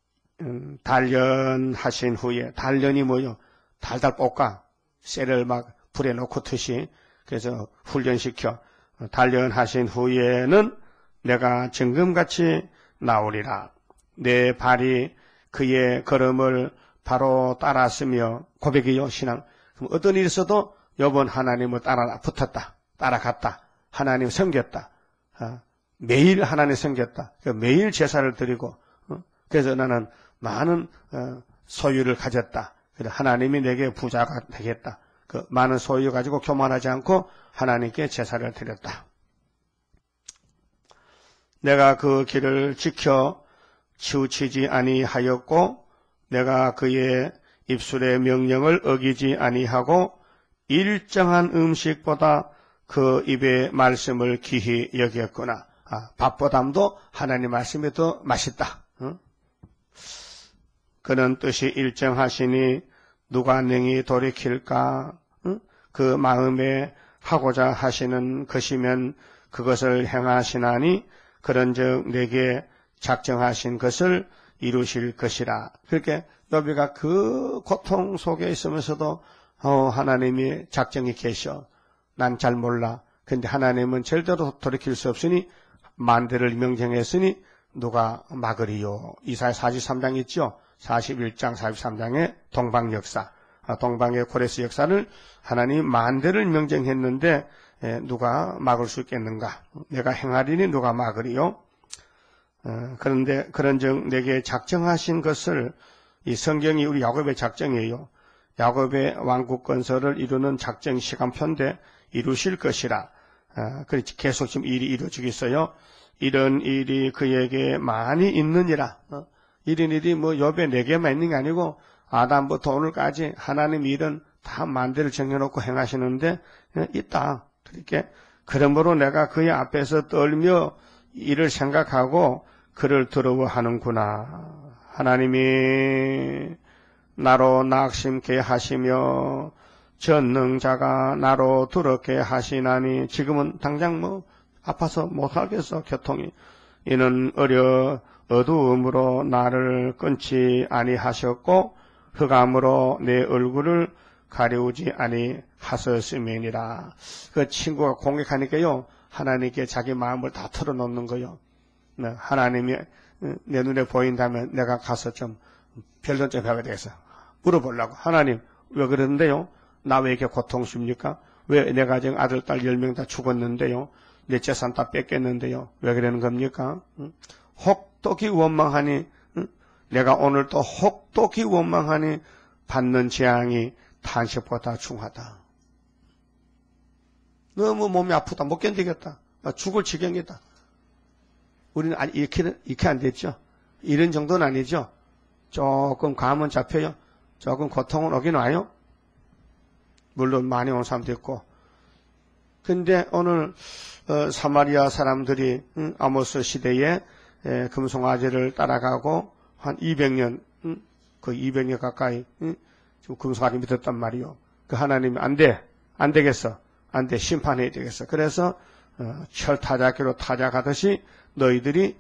단련하신 후에. 단련이 뭐요? 달달 볶아 쇠를 막 불에 놓고 트시. 그래서 훈련시켜 단련하신 후에는 내가 정금같이 나오리라. 내 발이 그의 걸음을 바로 따랐으며. 고백이요 신앙. 그럼 어떤 일이 있어도 욥은 하나님을 붙었다. 따라갔다. 하나님 섬겼다. 매일 하나님 섬겼다. 매일 제사를 드리고. 그래서 나는 많은 소유를 가졌다. 그래서 하나님이 내게 부자가 되겠다. 그 많은 소유 가지고 교만하지 않고 하나님께 제사를 드렸다. 내가 그 길을 지켜 치우치지 아니하였고 내가 그의 입술의 명령을 어기지 아니하고 일정한 음식보다 그 입의 말씀을 귀히 여겼구나. 밥보담도 하나님 말씀이 더 맛있다. 그는 뜻이 일정하시니 누가 능히 돌이킬까? 그 마음에 하고자 하시는 것이면 그것을 행하시나니 그런즉 내게 작정하신 것을 이루실 것이라. 그렇게 욥이가 그 고통 속에 있으면서도 하나님이 작정이 계셔. 난 잘 몰라. 근데 하나님은 절대로 돌이킬 수 없으니 만대를 명령했으니 누가 막으리요. 이사야 43장 있죠. 41장 43장의 동방 역사. 동방의 고레스 역사를 하나님 만대를 명령했는데 누가 막을 수 있겠는가? 내가 행하리니 누가 막으리요? 그런데 그런즉 내게 작정하신 것을, 이 성경이 우리 야곱의 작정이에요. 야곱의 왕국 건설을 이루는 작정 시간표인데 이루실 것이라. 그렇지 계속 지금 일이 이루어지고 있어요. 이런 일이 그에게 많이 있느니라. 이런 일이 뭐 욥에 4개만 있는 게 아니고 아담부터 오늘까지 하나님 일은 다 만대를 정해놓고 행하시는데 있다. 그렇게 그러므로 내가 그의 앞에서 떨며 이를 생각하고 그를 두려워하는구나. 하나님이 나로 낙심케 하시며 전능자가 나로 두렵게 하시나니 지금은 당장 뭐 아파서 못 살겠어 교통이. 이는 어두움으로 나를 끊지 아니하셨고 흑암으로 내 얼굴을 가려우지 아니하셨음이니라. 그 친구가 공격하니까요 하나님께 자기 마음을 다 털어놓는 거요. 하나님이 내 눈에 보인다면 내가 가서 좀 별론 좀 해야 되겠어. 물어보려고. 하나님 왜 그러는데요? 나 왜 이렇게 고통십니까? 왜 내가 지금 아들 딸 10명 다 죽었는데요? 내 재산 다 뺏겼는데요? 왜 그러는 겁니까? 혹독히 원망하니 내가 오늘 또 혹독히 원망하니 받는 재앙이 탄식보다 중하다. 너무 몸이 아프다. 못 견디겠다. 나 죽을 지경이다. 우리는 이렇게 안 됐죠. 이런 정도는 아니죠. 조금 감은 잡혀요. 조금 고통은 오긴 와요. 물론 많이 온 사람도 있고. 근데 오늘 사마리아 사람들이 아모스 시대에 금송아지를 따라가고 한 200년, 거의 200년 가까이 지금 금송아지 믿었단 말이요. 그 하나님이 안 되겠어. 안 돼. 심판해야 되겠어. 그래서 철타작기로 타작하듯이 너희들이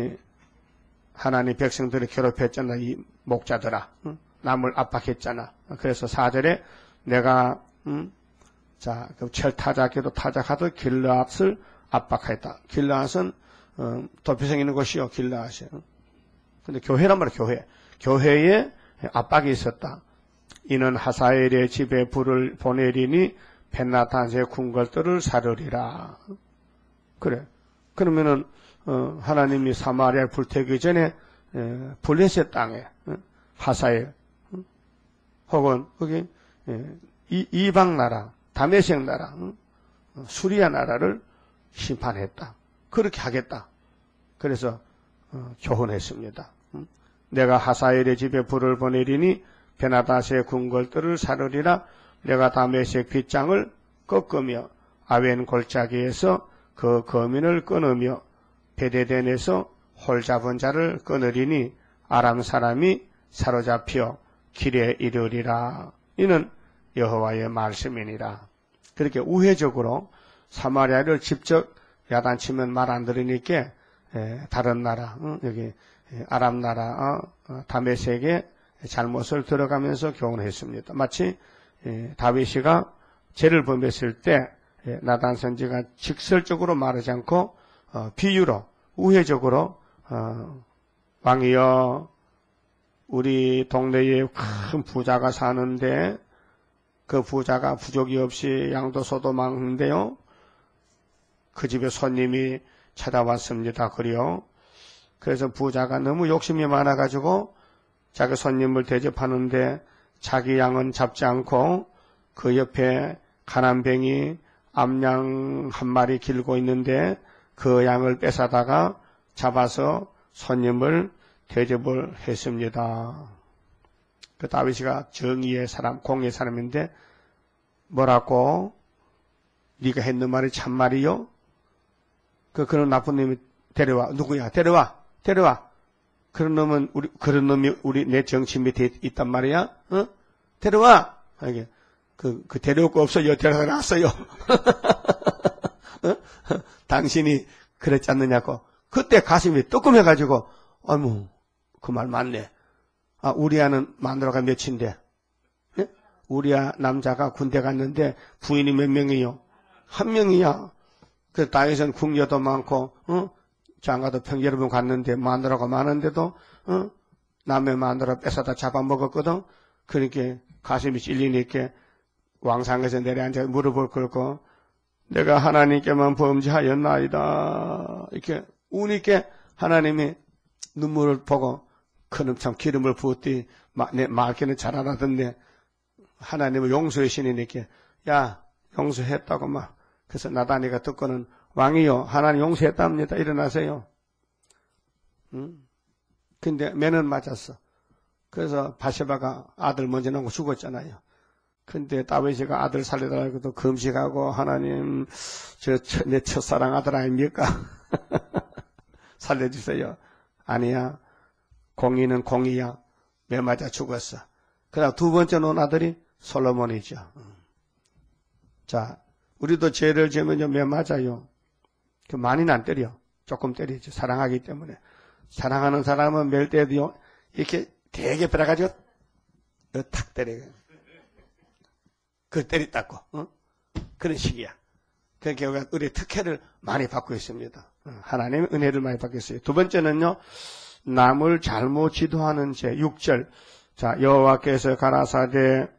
하나님 백성들을 괴롭혔잖아. 이 목자들아. 남을 압박했잖아. 그래서 4절에 내가 그 철타작기로 타작하듯 길르앗을 압박했다. 길르앗은 도피성 있는 곳이요. 길르앗이. 근데 교회란 말이야. 교회에 압박이 있었다. 이는 하사엘의 집에 불을 보내리니 벤나탄의 궁궐들을 사르리라. 그래. 그러면은 하나님이 사마리아 불태기 전에 블레셋 땅에 하사엘 혹은 거기 이방 나라, 다메섹 나라, 수리아 나라를 심판했다. 그렇게 하겠다. 그래서 교훈했습니다. 내가 하사엘의 집에 불을 보내리니 베나닷의 궁궐들을 사르리라. 내가 다메섹 빗장을 꺾으며 아웬 골짜기에서 그 거민을 끊으며 베데덴에서 홀 잡은 자를 끊으리니 아람 사람이 사로잡혀 길에 이르리라. 이는 여호와의 말씀이니라. 그렇게 우회적으로 사마리아를 직접 야단치면 말 안 들으니까 다른 나라, 여기 아람 나라 다메섹의 잘못을 들어가면서 교훈했습니다. 마치 다윗이가 죄를 범했을 때 나단 선지가 직설적으로 말하지 않고 비유로 우회적으로 왕이여 우리 동네에 큰 부자가 사는데 그 부자가 부족이 없이 양도 소도 많은데요. 그 집에 손님이 찾아왔습니다. 그래요. 그래서 부자가 너무 욕심이 많아가지고 자기 손님을 대접하는데 자기 양은 잡지 않고 그 옆에 가난뱅이 암양 한 마리 길고 있는데 그 양을 뺏어다가 잡아서 손님을 대접을 했습니다. 그 다윗이가 정의의 사람, 공의의 사람인데 뭐라고? 네가 했는 말이 참말이요? 그런 나쁜 놈이 데려와. 누구야? 데려와. 그런 놈이 내 정치 밑에 있단 말이야? 데려와! 그 데려올 거 없어요. 데려다 놨어요. 당신이 그랬지 않느냐고. 그때 가슴이 뜨끔해가지고, 어머, 그 말 맞네. 우리아는 마누라가 몇인데? 예? 우리아 남자가 군대 갔는데 부인이 몇 명이요? 한 명이야. 그 다윗은 궁녀도 많고, 장가도 여러 번 갔는데 마누라가 많은데도, 남의 마누라 뺏어다 잡아먹었거든. 그러니까 가슴이 찔리니까 왕상에서 내려앉아 무릎을 꿇고 내가 하나님께만 범죄하였나이다. 이렇게 우니까 하나님이 눈물을 보고 그놈 참 기름을 부었더니 내 말귀는 잘 알아듣네. 하나님은 용서의 신이니까 야 용서했다고 막. 그래서 나단이가 듣고는 왕이요, 하나님 용서했답니다. 일어나세요. 근데 매는 맞았어. 그래서 바세바가 아들 먼저 낳고 죽었잖아요. 근데 다윗이가 아들 살려달라고 또 금식하고, 하나님, 내 첫사랑 아들 아닙니까? 살려주세요. 아니야. 공의는 공의야. 매 맞아 죽었어. 그다음 두 번째 놓은 아들이 솔로몬이죠. 자, 우리도 죄를 지으면요, 매 맞아요. 많이는 안 때려. 조금 때리죠. 사랑하기 때문에. 사랑하는 사람은 매일 때도요, 이렇게 되게 빼라가지고, 탁 때려요. 그걸 때렸다고, 그런 식이야. 그러니까 우리가 우리의 특혜를 많이 받고 있습니다. 하나님의 은혜를 많이 받고 있어요. 두 번째는요, 남을 잘못 지도하는 죄, 6절. 자, 여호와께서 가라사대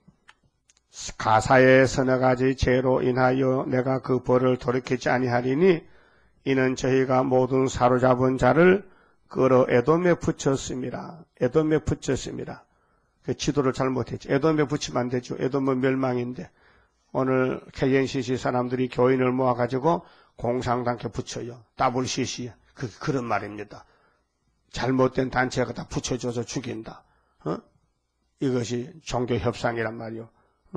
가사의 서너 가지 죄로 인하여 내가 그 벌을 돌이키지 아니하리니 이는 저희가 모든 사로잡은 자를 끌어 에돔에 붙였습니다. 에돔에 붙였습니다. 그 지도를 잘못했죠. 에돔에 붙이면 안 되죠. 에돔은 멸망인데 오늘 KNCC 사람들이 교인을 모아가지고 공산당에 붙여요. WCC. 그런 말입니다. 잘못된 단체가 다 붙여줘서 죽인다. 이것이 종교 협상이란 말이요.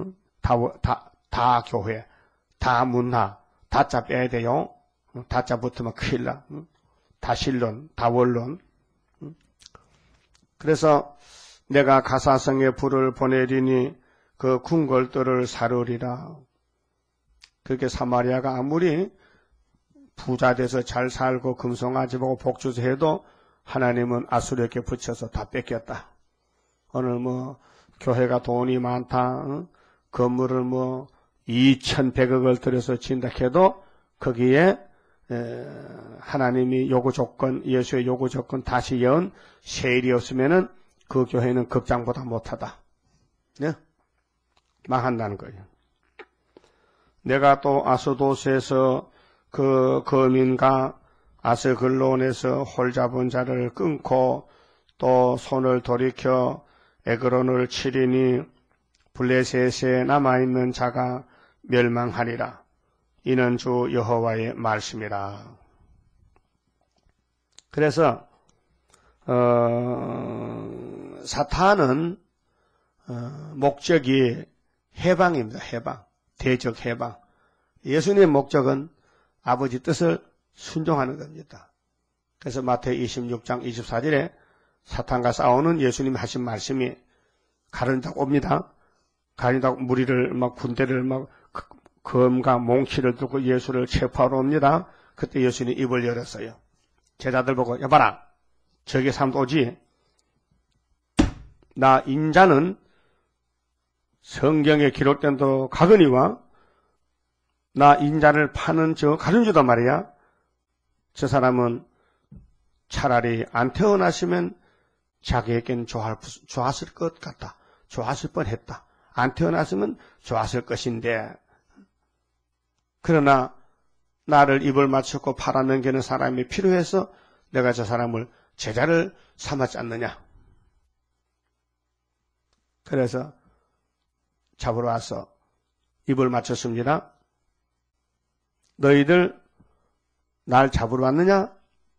다 교회, 다 문화, 다자 빼야 돼요. 다자 붙으면 큰일 나. 다 신론, 다 원론. 그래서 내가 가사성에 불을 보내리니 그 궁궐들을 사르리라. 그렇게 사마리아가 아무리 부자 돼서 잘 살고 금송아지 보고 복주서 해도 하나님은 아수르에게 붙여서 다 뺏겼다. 오늘 교회가 돈이 많다. 건물을 2,100억을 들여서 진다 해도 거기에 하나님이 요구 조건, 예수의 요구 조건 다시 연 세일이 없으면은 그 교회는 극장보다 못하다. 네? 망한다는 거예요. 내가 또 아스도스에서 그 거민과 아스글론에서 홀 잡은 자를 끊고 또 손을 돌이켜 에그론을 치리니 블레셋에 남아있는 자가 멸망하리라. 이는 주 여호와의 말씀이라. 그래서 사탄은 목적이 해방입니다. 해방. 대적 해방. 예수님의 목적은 아버지 뜻을 순종하는 겁니다. 그래서 마태복음 26장 24절에 사탄과 싸우는 예수님이 하신 말씀이 가른다고 옵니다. 가른다고 무리를 군대를 검과 몽키를 들고 예수를 체포하러 옵니다. 그때 예수님이 입을 열었어요. 제자들 보고 여봐라. 저기 사람도 오지. 나 인자는 성경에 기록된 대로 가거니와 나 인자를 파는 저 가룟주다 말이야. 저 사람은 차라리 안 태어났으면 자기에겐 좋았을 것 같다. 좋았을 뻔했다. 안 태어났으면 좋았을 것인데 그러나 나를 입을 맞추고 팔아넘기는 사람이 필요해서 내가 저 사람을 제자를 삼았지 않느냐. 그래서 잡으러 와서 입을 맞췄습니다. 너희들 날 잡으러 왔느냐?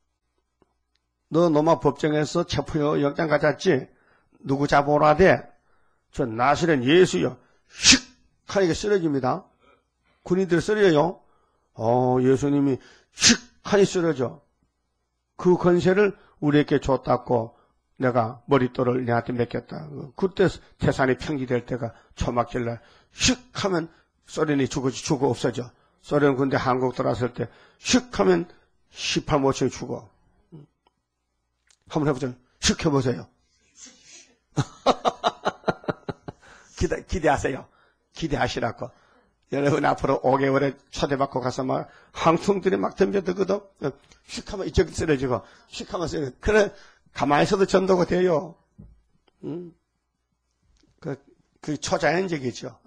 너 노마 법정에서 체포 영장 가졌지? 누구 잡으러 와대? 저 나사렛 예수요. 휙! 하니까 쓰러집니다. 군인들 쓰러져요. 예수님이 휙! 하니 쓰러져. 그 권세를 우리에게 줬다고 내가 머릿돌을 내한테 맡겼다. 그때 태산이 평지될 때가 초막절날 휙! 하면 소련이 죽어 없어져. 소련 군대 한국 들어왔을 때 휙! 하면 18모층이 죽어. 한번 해보세요. 휙! 해보세요. 기대하세요. 기대하시라고. 여러분 앞으로 5개월에 초대받고 가서 막 항풍들이 막 덤벼들거든. 휙 하면 이쪽이 쓰러지고 휙 하면 쓰러지고. 그래 가만히 있어도 전도가 돼요. 그 초자연적이죠.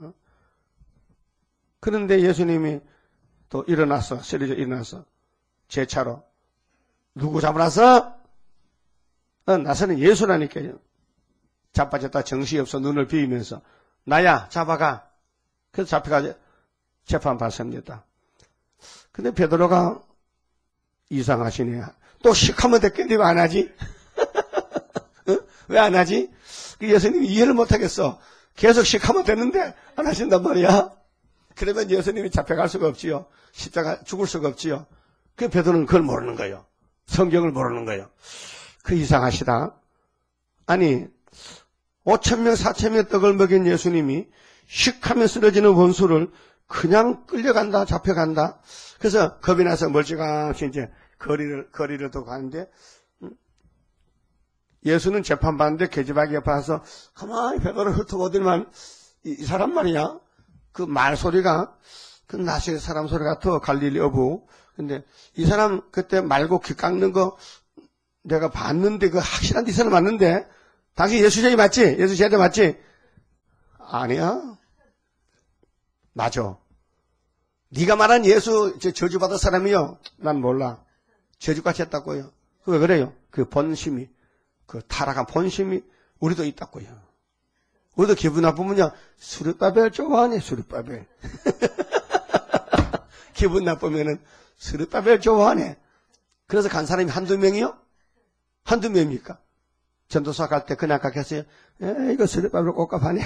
그런데 예수님이 또 일어났어. 쓰러져 일어났어. 제 차로. 누구 잡아놨어? 나서는 예수라니까요. 자빠졌다 정신이 없어 눈을 비비면서 나야 잡아가. 그래서 잡혀가지고 재판받습니다. 근데 베드로가 이상하시네. 또 식하면 됐겠는데 왜 안 하지? 왜 안 하지? 예수님이 이해를 못하겠어. 계속 식하면 되는데 안 하신단 말이야. 그러면 예수님이 잡혀갈 수가 없지요. 십자가 죽을 수가 없지요. 그 베드로는 그걸 모르는 거예요. 성경을 모르는 거예요. 그 이상하시다. 아니 5,000명 4,000명 떡을 먹인 예수님이 씩하면 쓰러지는 원수를 그냥 끌려간다, 잡혀간다. 그래서 겁이 나서 멀찌감치 이제 거리를 더 가는데, 예수는 재판받는데 계집아기 옆에 와서 가만히 베드로를 훑어보더니만 이 사람 말이야. 그 말소리가 그 나시렛 사람 소리 같아. 갈릴리 어부. 근데 이 사람 그때 말고 귀 깎는 거 내가 봤는데 그 확실한 이 사람 맞는데 당신 예수 제자 맞지? 예수 제자 맞지? 아니야. 맞아. 네가 말한 예수 저주받은 사람이요. 난 몰라. 저주같이 했다고요. 왜 그래요? 그 본심이, 그 타락한 본심이 우리도 있다고요. 우리도 기분 나쁘면요. 수르바벨 좋아하네, 수르바벨. 기분 나쁘면은 수르바벨 좋아하네. 그래서 간 사람이 한두 명이요? 한두 명입니까? 전도사 갈 때 그냥 갔겠어요? 이거 수르바벨 꽃값하네.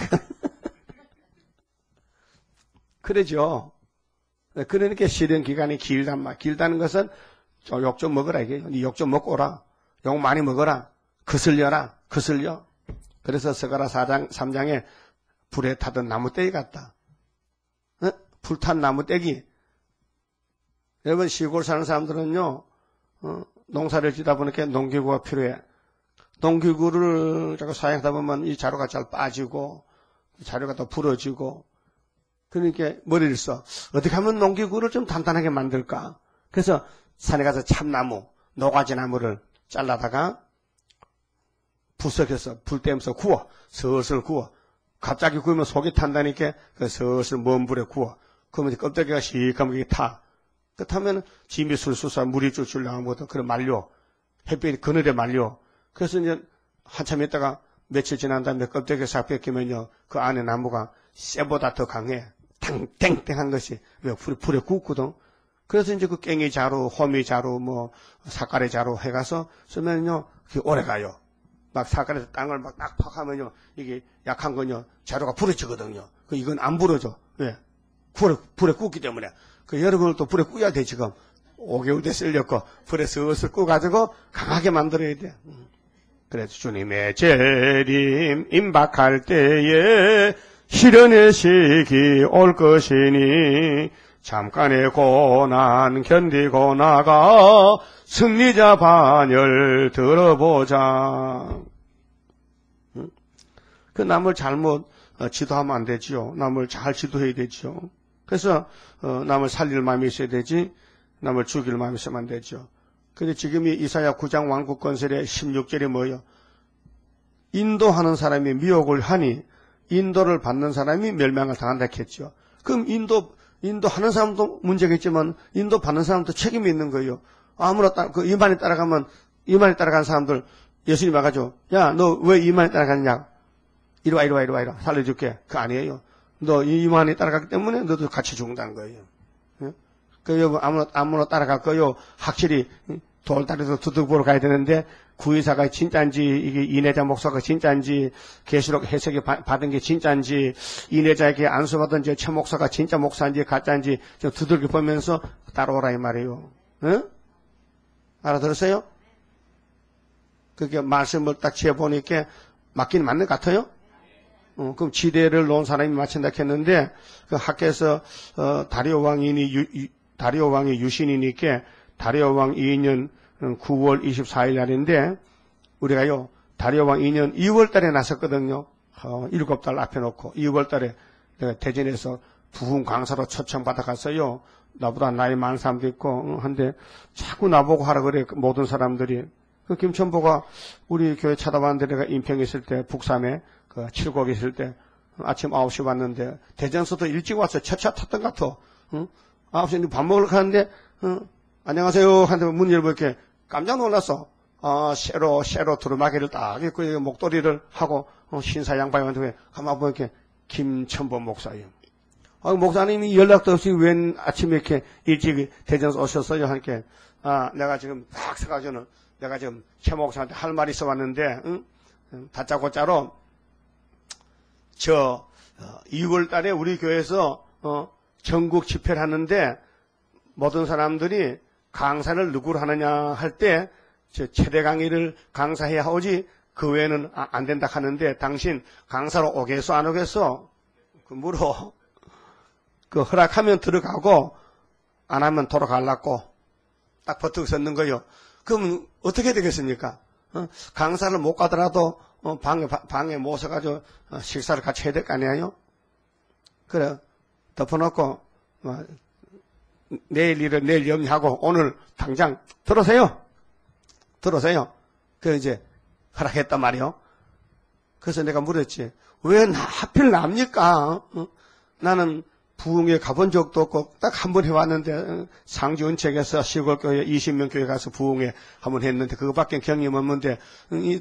그러죠. 그러니까 실현 기간이 길단 말. 길다는 것은 욕 좀 먹어라 이게. 네 욕 좀 먹고 오라. 욕 많이 먹어라. 거슬려라. 거슬려. 그래서 스가랴 3장에 불에 타던 나무떼기 같다. 불탄 나무떼기. 여러분 시골 사는 사람들은요. 농사를 짓다 보니까 농기구가 필요해. 농기구를 자꾸 사용하다 보면 이 자루가 잘 빠지고 자루가 더 부러지고 그러니까 머리를 써. 어떻게 하면 농기구를 좀 단단하게 만들까? 그래서 산에 가서 참나무, 노가지나무를 잘라다가 부석해서 불 떼면서 구워. 슬슬 구워. 갑자기 구우면 속이 탄다니까 그 슬슬 먼 불에 구워. 그러면 이제 껍데기가 시커멓게 타. 그렇다면 짐이 술술술 물이 줄줄 나오거든. 그래 말려. 햇빛이 그늘에 말려. 그래서 이제 한참 있다가 며칠 지난 다음에 껍데기가 싹 벗기면요. 그 안에 나무가 쇠보다 더 강해. 탱탱탱한 것이 왜 불에 굽거든. 그래서 이제 그 깽이 자루, 호미 자루, 뭐 사카리 자루 해가서 쓰면요, 그게 오래 가요. 막 사카리에서 땅을 막 팍팍 하면요, 이게 약한 건요, 자루가 부러지거든요. 이건 안 부러져. 왜? 불에 굽기 때문에. 여러분을 또 불에 구워야 돼 지금. 5개월 돼 쓸렸고 불에 슬슬 구워가지고 강하게 만들어야 돼. 그래서 주님의 재림 임박할 때에 실현의 시기 올 것이니 잠깐의 고난 견디고 나가 승리자 반열 들어보자. 그 남을 잘못 지도하면 안 되지요. 남을 잘 지도해야 되지요. 그래서 남을 살릴 마음이 있어야 되지 남을 죽일 마음이 있으면 안 되죠. 근데 지금 이 이사야 9장 왕국 건설의 16절이 뭐예요? 인도하는 사람이 미혹을 하니 인도를 받는 사람이 멸망을 당한다 했죠. 그럼 인도하는 사람도 문제가 있지만 인도 받는 사람도 책임이 있는 거예요. 아무나 이만에 따라가면 이만에 따라간 사람들 예수님 와가지고 야 너 왜 이만에 따라갔냐? 이리 와 살려줄게. 그거 아니에요. 너 이만에 따라갔기 때문에 너도 같이 죽는다는 거예요. 그 여러분 아무나 따라갈 거요. 확실히 돌다리도 두둑 보러 가야 되는데 구의사가 진짜인지 이게 이내자 목사가 진짜인지 계시록 해석이 받은 게 진짜인지 이내자에게 안수받은 최 목사가 진짜 목사인지 가짜인지 좀 두들겨 보면서 따라오라 이 말이에요. 응? 알아들었어요? 그게 말씀을 딱 지어보니까 맞긴 맞는 것 같아요? 그럼 지대를 놓은 사람이 맞힌다 했는데 그 학교에서 다리오 왕이 유신이니까 다리오 왕 2년 9월 24일 날인데 우리가요 다리오 왕 2년 2월 달에 나섰거든요. 7달 앞에 놓고 2월 달에 내가 대전에서 부흥 강사로 초청받아 갔어요. 나보다 나이 많은 사람도 있고 한데 자꾸 나보고 하라 그래 모든 사람들이. 그 김천보가 우리 교회 찾아왔는데 내가 인평에 있을 때 북산에 그 칠곡에 있을 때 아침 9시 왔는데 대전서도 일찍 와서 첫차 탔던 것 같아. 9시에 밥 먹으러 가는데 안녕하세요 하는데 문 열고 이렇게 깜짝 놀랐어. 쇠로 두루마기를 딱 입고 목도리를 하고 신사 양반한테 가만 보니까 김천보 목사예요. 목사님이 연락도 없이 웬 아침에 이렇게 일찍 대전에서 오셨어요? 하니까, 내가 지금 딱 서가지고는 내가 지금 최 목사한테 할 말이 있어 왔는데, 다짜고짜로, 2월 달에 우리 교회에서, 전국 집회를 하는데, 모든 사람들이 강사를 누구로 하느냐 할 때, 최대 강의를 강사해야 오지, 그 외에는 안 된다 하는데, 당신 강사로 오겠어, 안 오겠어? 물어. 허락하면 들어가고, 안 하면 돌아가려고, 딱 버티고 섰는 거요. 그럼 어떻게 되겠습니까? 강사를 못 가더라도, 방에 모셔가지고, 식사를 같이 해야 될 거 아니에요? 그래, 덮어놓고, 내일 일을 내일 염려하고, 오늘 당장 들어오세요. 이제, 허락했단 말이요. 그래서 내가 물었지. 왜 하필 납니까? 나는 부흥회 가본 적도 없고 딱 한 번 해왔는데 상주 은책에서 시골교회 20명 교회 가서 부흥회 한 번 했는데 그거밖에 경험 없는데 이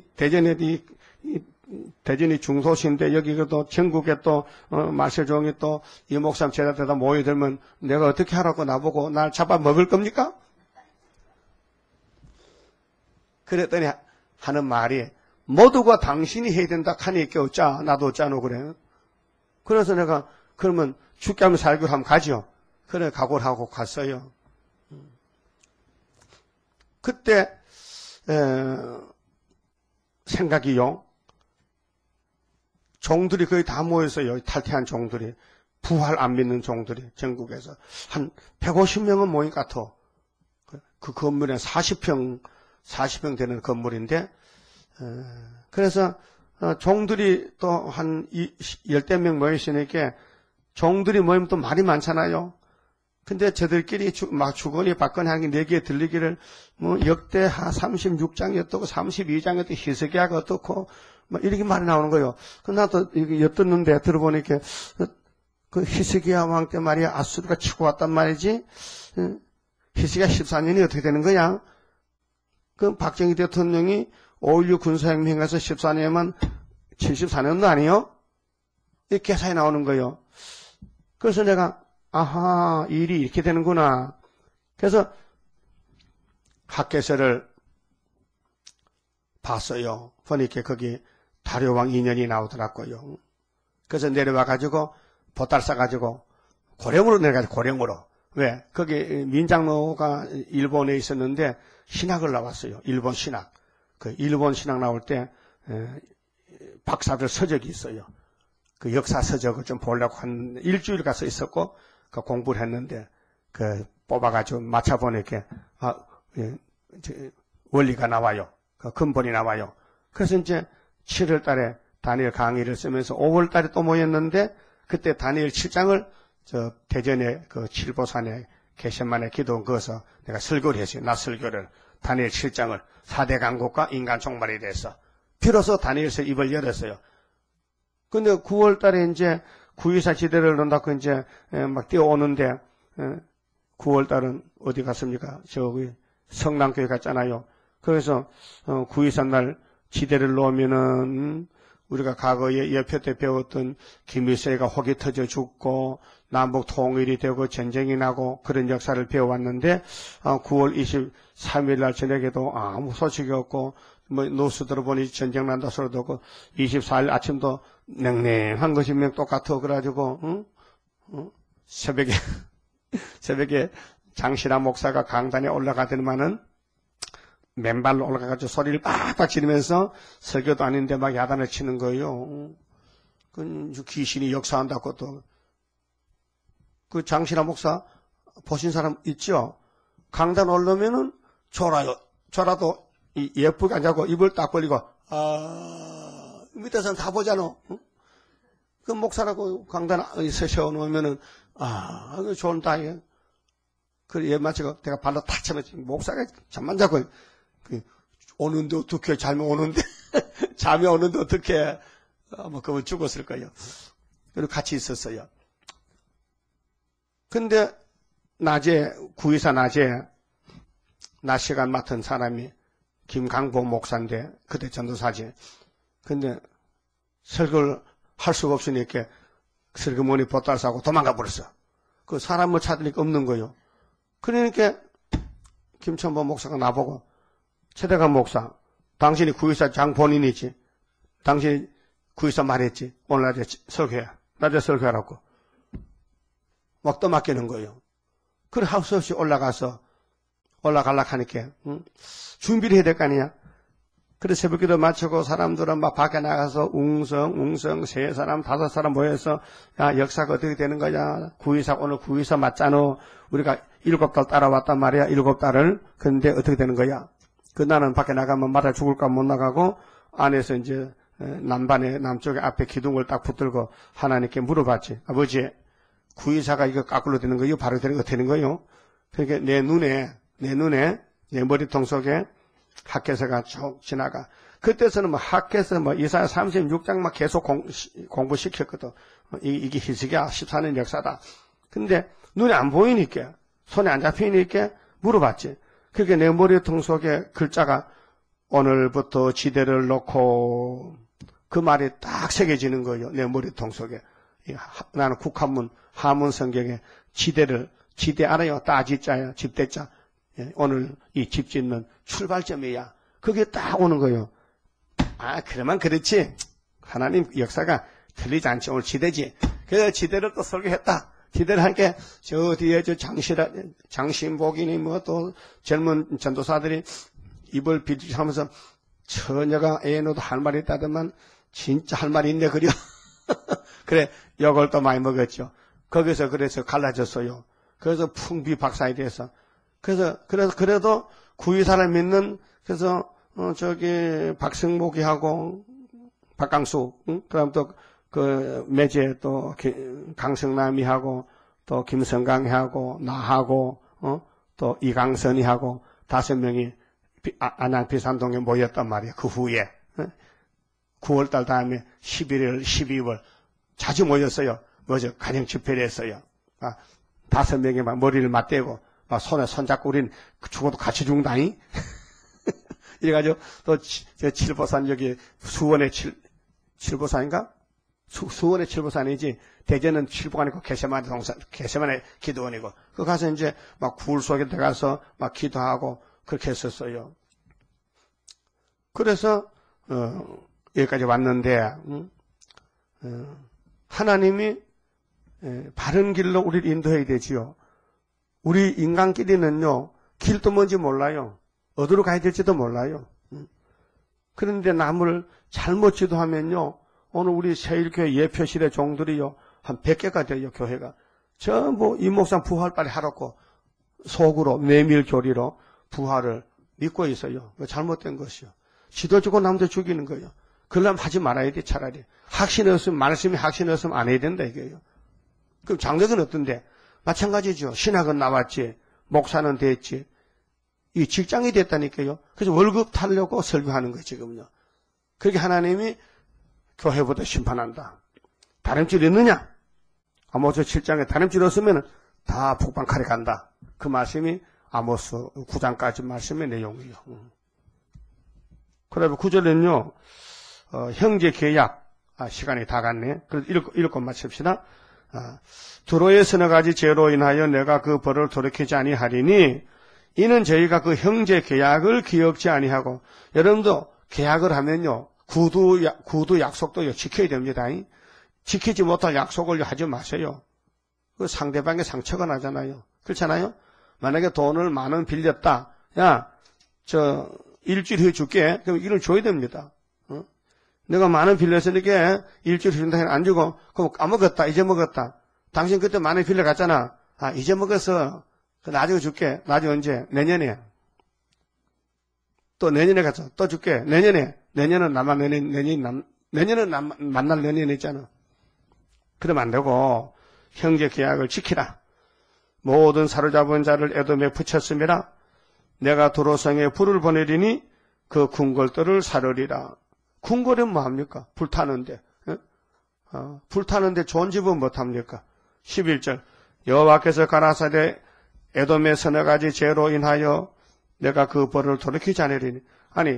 대전이 중소시인데 여기 또 전국에 또 마실종이 또 이 목사님 제자들다 모여들면 내가 어떻게 하라고 나보고 날 잡아먹을 겁니까? 그랬더니 하는 말이 모두가 당신이 해야 된다 하니까 어짜 나도 어짜노 그래. 그래서 내가 그러면 죽게 하면 살기로 하면 가죠. 그래 각오를 하고 갔어요. 그때 생각이요. 종들이 거의 다 모였어요. 탈퇴한 종들이. 부활 안 믿는 종들이 전국에서. 한 150명은 모인 것 같아. 그 건물에 40평 되는 건물인데 그래서 종들이 또 한 10명 모였으니까 종들이 모이면 또 말이 많잖아요. 근데 저들끼리 막 주거니 받거니 하는 게 4개 들리기를 역대하 36장이었고 32장이었고 히스기야가 어떻고 막 이렇게 말이 나오는 거예요. 그 나도 이게 엿듣는데 들어보니까 그 히스기야 왕 때 말이야 아수르가 치고 왔단 말이지. 히스기야 14년이 어떻게 되는 거야? 그 박정희 대통령이 5.16 군사혁명에서 14년이면 74년도 아니에요? 이 계산이 나오는 거예요. 그래서 내가 아하 일이 이렇게 되는구나. 그래서 학개서를 봤어요. 보니까 거기 다료왕 인연이 나오더라고요. 그래서 내려와가지고 보따리 싸가지고 고령으로 내려가지고 고령으로. 왜? 거기 민장로가 일본에 있었는데 신학을 나왔어요. 일본 신학. 그 일본 신학 나올 때 박사들 서적이 있어요. 그 역사 서적을 좀 보려고 한 일주일 가서 있었고 그 공부를 했는데 그 뽑아가지고 맞춰보니까 원리가 나와요. 그 근본이 나와요. 그래서 이제 7월 달에 다니엘 강의를 쓰면서 5월 달에 또 모였는데 그때 다니엘 7장을 저 대전의 그 칠보산에 개신만에 기도 거서 내가 설교를 했어요. 나 설교를 다니엘 7장을 4대 강국과 인간 종말에 대해서 비로소 다니엘서 입을 열었어요. 근데 9월 달에 이제 구이사 지대를 넣는다고 이제 막 뛰어오는데 9월 달은 어디 갔습니까? 저기 성남교회 갔잖아요. 그래서 구이사 날 지대를 놓으면은 우리가 과거에 예표 때 배웠던 김일성이가 혹이 터져 죽고 남북 통일이 되고 전쟁이 나고 그런 역사를 배워왔는데 9월 23일 날 저녁에도 아무 소식이 없고 뭐 뉴스 들어보니 전쟁 난다 소리도 없고 24일 아침도 냉랭한 것이 명 똑같아 그래가지고 새벽에 장신하 목사가 강단에 올라가더니만은 맨발로 올라가가지고 소리를 빡빡 지르면서 설교도 아닌데 막 야단을 치는 거예요. 그 귀신이 역사한다고 또. 그 장신하 목사 보신 사람 있죠? 강단 올라오면은 졸아도 예쁘게 앉아고 입을 딱 벌리고 밑에서는 다 보잖아. 응? 그 목사라고 강단에 세워놓으면은 그 좋은다. 그 얘 마치고 내가 발로 탁 차면 목사가 잠만 자고 오는데 어떻게 잠이 오는데 잠이 오는데 어떻게 뭐 그건 죽었을 거예요. 그리고 같이 있었어요. 근데 낮에 구이사 낮에 낮 시간 맡은 사람이 김강복 목사인데 그때 전도사지. 근데 설교를 할 수가 없으니까 슬그머니 보따리 싸고 도망가 버렸어. 그 사람을 찾으니까 없는 거요. 그러니까 김천보 목사가 나보고, 최대관 목사, 당신이 구의사 장 본인이지. 당신이 구의사 말했지. 오늘 낮에 설교해. 낮에 설교하라고. 막 떠맡기는 거예요. 그래 할 수 없이 올라가서 올라가려고 하니까 준비를 해야 될 거 아니야. 그래 새벽기도 마치고 사람들은 막 밖에 나가서 웅성 세 사람 다섯 사람 모여서 야 역사가 어떻게 되는 거야. 구의사 오늘 구의사 맞잖아. 우리가 7달 따라왔단 말이야. 7달을. 근데 어떻게 되는 거야. 그 나는 밖에 나가면 맞아 죽을까 못 나가고 안에서 이제 남반에 남쪽에 앞에 기둥을 딱 붙들고 하나님께 물어봤지. 아버지 구의사가 이거 까꿀로 되는 거요? 바로 되는 거 되는 거요? 그러니까 내 눈에 내 머리통 속에 학개서가 쭉 지나가. 그때서는 뭐 학개서 뭐 이사야 36장 막 계속 공부시켰거든. 이게 히스기야 14년 역사다. 근데 눈에 안 보이니까 손에 안 잡히니까 물어봤지. 그게 내 머리통 속에 글자가 오늘부터 지대를 놓고 그 말이 딱 새겨지는 거예요. 내 머리통 속에. 나는 국한문 하문 성경에 지대 알아요? 따지자야 집대자. 오늘 이 집 짓는 출발점이야. 그게 딱 오는 거예요. 아 그러면 그렇지. 하나님 역사가 틀리지 않지. 오늘 지대지. 그래서 지대를 또 설교했다. 지대를 할게 저 뒤에 저 장신복이니 뭐 또 젊은 전도사들이 입을 비집하면서 처녀가 애 놓도 할 말이 있다더만 진짜 할 말이 있네 그려. 그래 욕을 또 많이 먹었죠. 거기서 그래서 갈라졌어요. 그래서 풍비박산이 돼서 그래서 그래도 구의사를 믿는 그래서 저기 박승목이하고 박강수 그다음 또 그 매제 또 강성남이하고 또 김성강이하고 나하고 또 이강선이하고 5명이 안양 비산동에 모였단 말이에요. 그 후에 9월달 다음에 11월 12월 자주 모였어요. 뭐죠? 가정 집회를 했어요. 5명이 막 머리를 맞대고 막 손에 손잡고 우린 죽어도 같이 죽는다니. 이래가지고 또 칠보산 여기 수원의 칠보산인가? 수원의 칠보산이지 대전은 칠보가 아니고 개세만의 기도원이고 그 가서 이제 막 굴 속에 들어가서 막 기도하고 그렇게 했었어요. 그래서 여기까지 왔는데 하나님이 바른 길로 우리를 인도해야 되지요. 우리 인간끼리는요 길도 뭔지 몰라요. 어디로 가야 될지도 몰라요. 그런데 남을 잘못 지도하면요 오늘 우리 세일교회 예표실의 종들이요 한 100개가 돼요. 교회가 전부 이 목사 부활 빨리 하라고 속으로 메밀교리로 부활을 믿고 있어요. 잘못된 것이요. 지도 주고 남도 죽이는 거예요. 그러려면 하지 말아야 돼. 차라리 확신이 없으면 말씀이 확신이 없으면 안 해야 된다 이거예요. 그럼 장력은 어떤데? 마찬가지죠. 신학은 나왔지 목사는 됐지 이 직장이 됐다니까요. 그래서 월급 타려고 설교하는 거예요 지금요. 그렇게 하나님이 교회보다 심판한다. 다림질 있느냐? 아모스 7장에 다림질 없으면 다 북방칼에 간다. 그 말씀이 아모스 9장까지 말씀의 내용이에요. 그리고 9절에는요 형제 계약 시간이 다 갔네. 그래서 읽고 마칩시다. 두로의 서너 가지 죄로 인하여 내가 그 벌을 돌이키지 아니하리니 이는 저희가 그 형제 계약을 기억지 아니하고 여러분도 계약을 하면요 구두 약속도 지켜야 됩니다. 지키지 못할 약속을 하지 마세요. 그 상대방의 상처가 나잖아요. 그렇잖아요. 만약에 돈을 10,000원 빌렸다. 야, 저 일주일 후에 줄게. 그럼 이걸 줘야 됩니다. 내가 10,000원 빌렸으니까 일주일 준다 해서 안 주고 그럼 까먹었다. 잊어먹었다. 당신 그때 10,000원 빌려갔잖아. 잊어먹었어. 나중에 줄게. 나중에 언제? 내년에. 또 내년에 가서 또 줄게. 내년은 나만 내년은 만날 내년에 있잖아. 그러면 안 되고 형제 계약을 지키라. 모든 사로잡은 자를 에돔에 붙였음이라. 내가 도로성에 불을 보내리니 그 궁궐들을 사르리라. 궁궐은 뭐합니까? 불타는데. 불타는데 좋은 집은 못합니까? 11절 여호와께서 가라사대 에돔의 서너 가지 죄로 인하여 내가 그 벌을 돌이키지 않으리니. 아니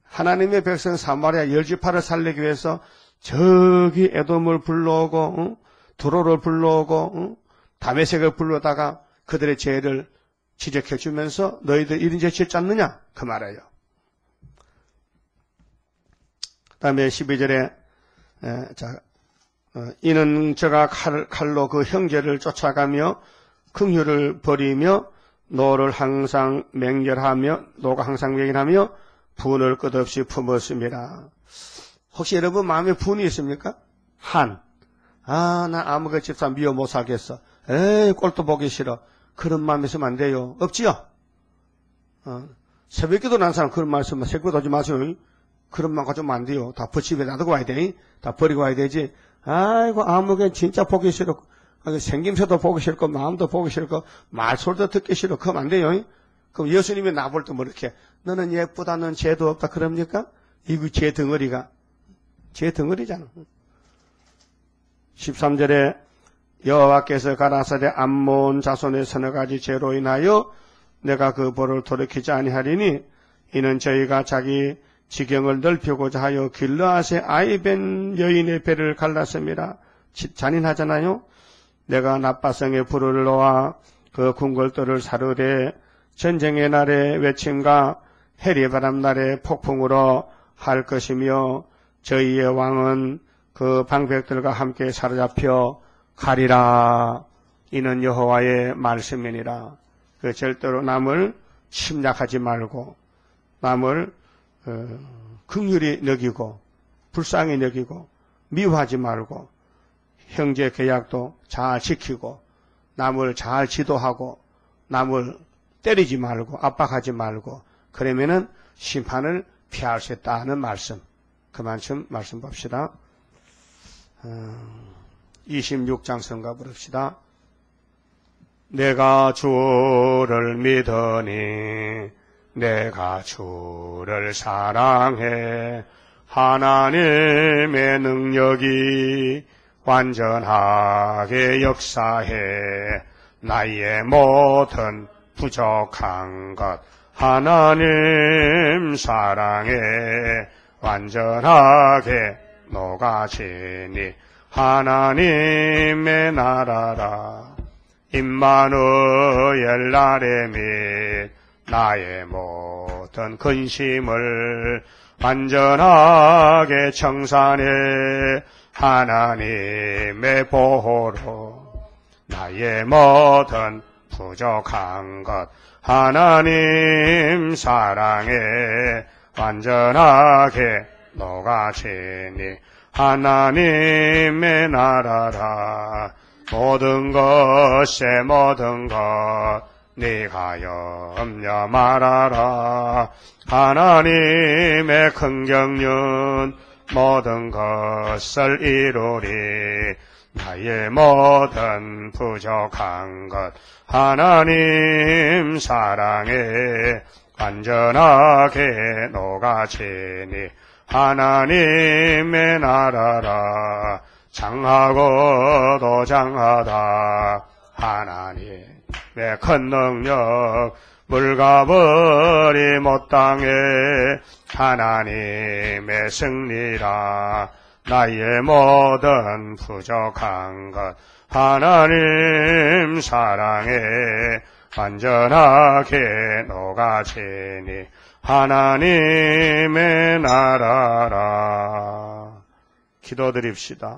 하나님의 백성 사마리아 10지파를 살리기 위해서 저기 에돔을 불러오고 두로를 불러오고 다메섹을 불러다가 그들의 죄를 지적해 주면서 너희들 이런 죄 짓지 않느냐 그 말이에요. 그 다음에 12절에 이는 저가 칼로 그 형제를 쫓아가며 긍휼을 버리며 노가 항상 맹렬하며 분을 끝없이 품었습니다. 혹시 여러분 마음에 분이 있습니까? 나 아무개 집사 미워 못 살겠어. 에이 꼴도 보기 싫어. 그런 마음이 있으면 안 돼요. 없지요? 새벽기도 난 사람 그런 말씀 새벽기도 하지 마세요. 그런 마음 가지면 안 돼요. 다 집에 놔두고 와야 돼. 다 버리고 와야 되지. 아이고 아무개 진짜 보기 싫어. 생김새도 보기 싫고 마음도 보기 싫고 말소리도 듣기 싫어. 그럼 안 돼요. 그럼 예수님이 나볼 때 뭐 이렇게 너는 예쁘다 넌 죄도 없다 그럽니까? 이거 죄 덩어리잖아. 13절에 여호와께서 가라사대 암몬 자손의 서너 가지 죄로 인하여 내가 그 벌을 돌이키지 아니하리니 이는 저희가 자기 지경을 넓히고자 하여 길르앗의 아이벤 여인의 배를 갈랐습니다. 잔인하잖아요. 내가 나빠성의 불을 놓아 그 궁궐들을 사르되 전쟁의 날의 외침과 해리바람 날의 폭풍으로 할 것이며 저희의 왕은 그 방백들과 함께 사로잡혀 가리라. 이는 여호와의 말씀이니라. 그 절대로 남을 침략하지 말고 남을 긍휼히 여기고 불쌍히 여기고 미워하지 말고 형제 계약도 잘 지키고 남을 잘 지도하고 남을 때리지 말고 압박하지 말고 그러면은 심판을 피할 수 있다는 말씀. 그만큼 말씀 봅시다. 26장 성가 부릅시다. 내가 주를 믿으니 내가 주를 사랑해 하나님의 능력이 완전하게 역사해 나의 모든 부족한 것 하나님 사랑해 완전하게 녹아지니 하나님의 나라라. 임마누엘 나의 및 나의 모든 근심을 완전하게 청산해 하나님의 보호로 나의 모든 부족한 것 하나님 사랑에 완전하게 녹아지니 하나님의 나라라. 모든 것에 모든 것 네가 염려 말아라. 하나님의 긍정은 모든 것을 이루리. 나의 모든 부족한 것 하나님 사랑에 완전하게 녹아지니 하나님의 나라라. 장하고도 장하다 하나님의 큰 능력 물가버리 못당해 하나님의 승리라. 나의 모든 부족한 것 하나님 사랑에 완전하게 녹아지니 하나님의 나라라. 기도드립시다.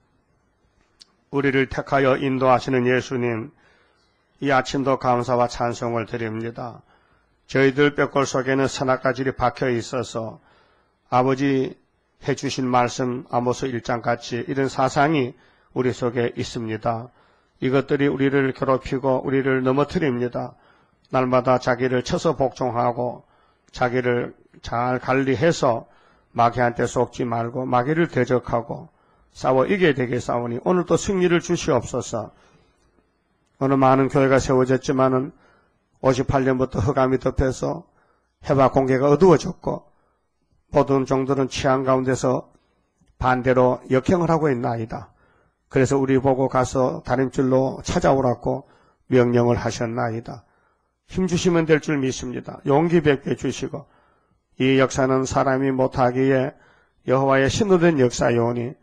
우리를 택하여 인도하시는 예수님, 이 아침도 감사와 찬송을 드립니다. 저희들 뼈골 속에는 선악과질이 박혀 있어서 아버지 해주신 말씀 아모스 1장같이 이런 사상이 우리 속에 있습니다. 이것들이 우리를 괴롭히고 우리를 넘어뜨립니다. 날마다 자기를 쳐서 복종하고 자기를 잘 관리해서 마귀한테 속지 말고 마귀를 대적하고 싸워 이겨야 되게 싸우니 오늘도 승리를 주시옵소서. 어느 많은 교회가 세워졌지만은 58년부터 흑암이 덮여서 해와 공개가 어두워졌고 모든 종들은 취한 가운데서 반대로 역행을 하고 있나이다. 그래서 우리 보고 가서 다림줄로 찾아오라고 명령을 하셨나이다. 힘주시면 될 줄 믿습니다. 용기 뵙게 주시고 이 역사는 사람이 못하기에 여호와의 신호된 역사요니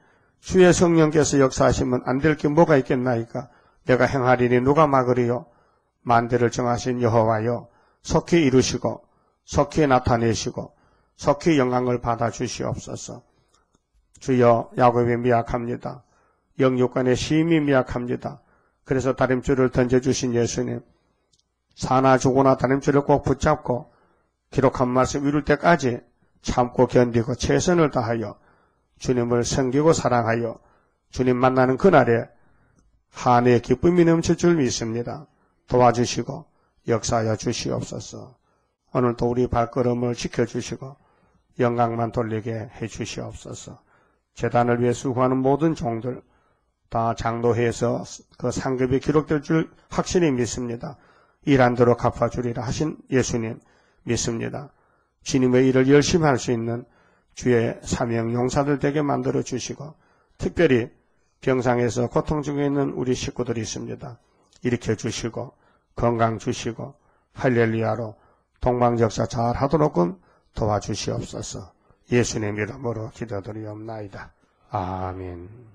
주의 성령께서 역사하시면 안 될 게 뭐가 있겠나이까? 내가 행하리니 누가 막으리요? 만대를 정하신 여호와여, 속히 이루시고 속히 나타내시고 속히 영광을 받아 주시옵소서. 주여, 야곱이 미약합니다. 영육간의 심히 미약합니다. 그래서 다림줄을 던져주신 예수님, 사나 죽으나 다림줄을 꼭 붙잡고 기록한 말씀 이룰 때까지 참고 견디고 최선을 다하여 주님을 섬기고 사랑하여 주님 만나는 그날에 한해의 기쁨이 넘칠 줄 믿습니다. 도와주시고 역사하여 주시옵소서. 오늘도 우리 발걸음을 지켜주시고 영광만 돌리게 해주시옵소서. 제단을 위해 수고하는 모든 종들 다 장로회에서 그 상급이 기록될 줄 확실히 믿습니다. 일한 대로 갚아주리라 하신 예수님 믿습니다. 주님의 일을 열심히 할 수 있는 주의 사명 용사들 되게 만들어 주시고, 특별히 병상에서 고통 중에 있는 우리 식구들이 있습니다. 일으켜 주시고 건강 주시고 할렐루야로 동방적사 잘 하도록끔 도와주시옵소서. 예수님 이름으로 기도드리옵나이다. 아멘.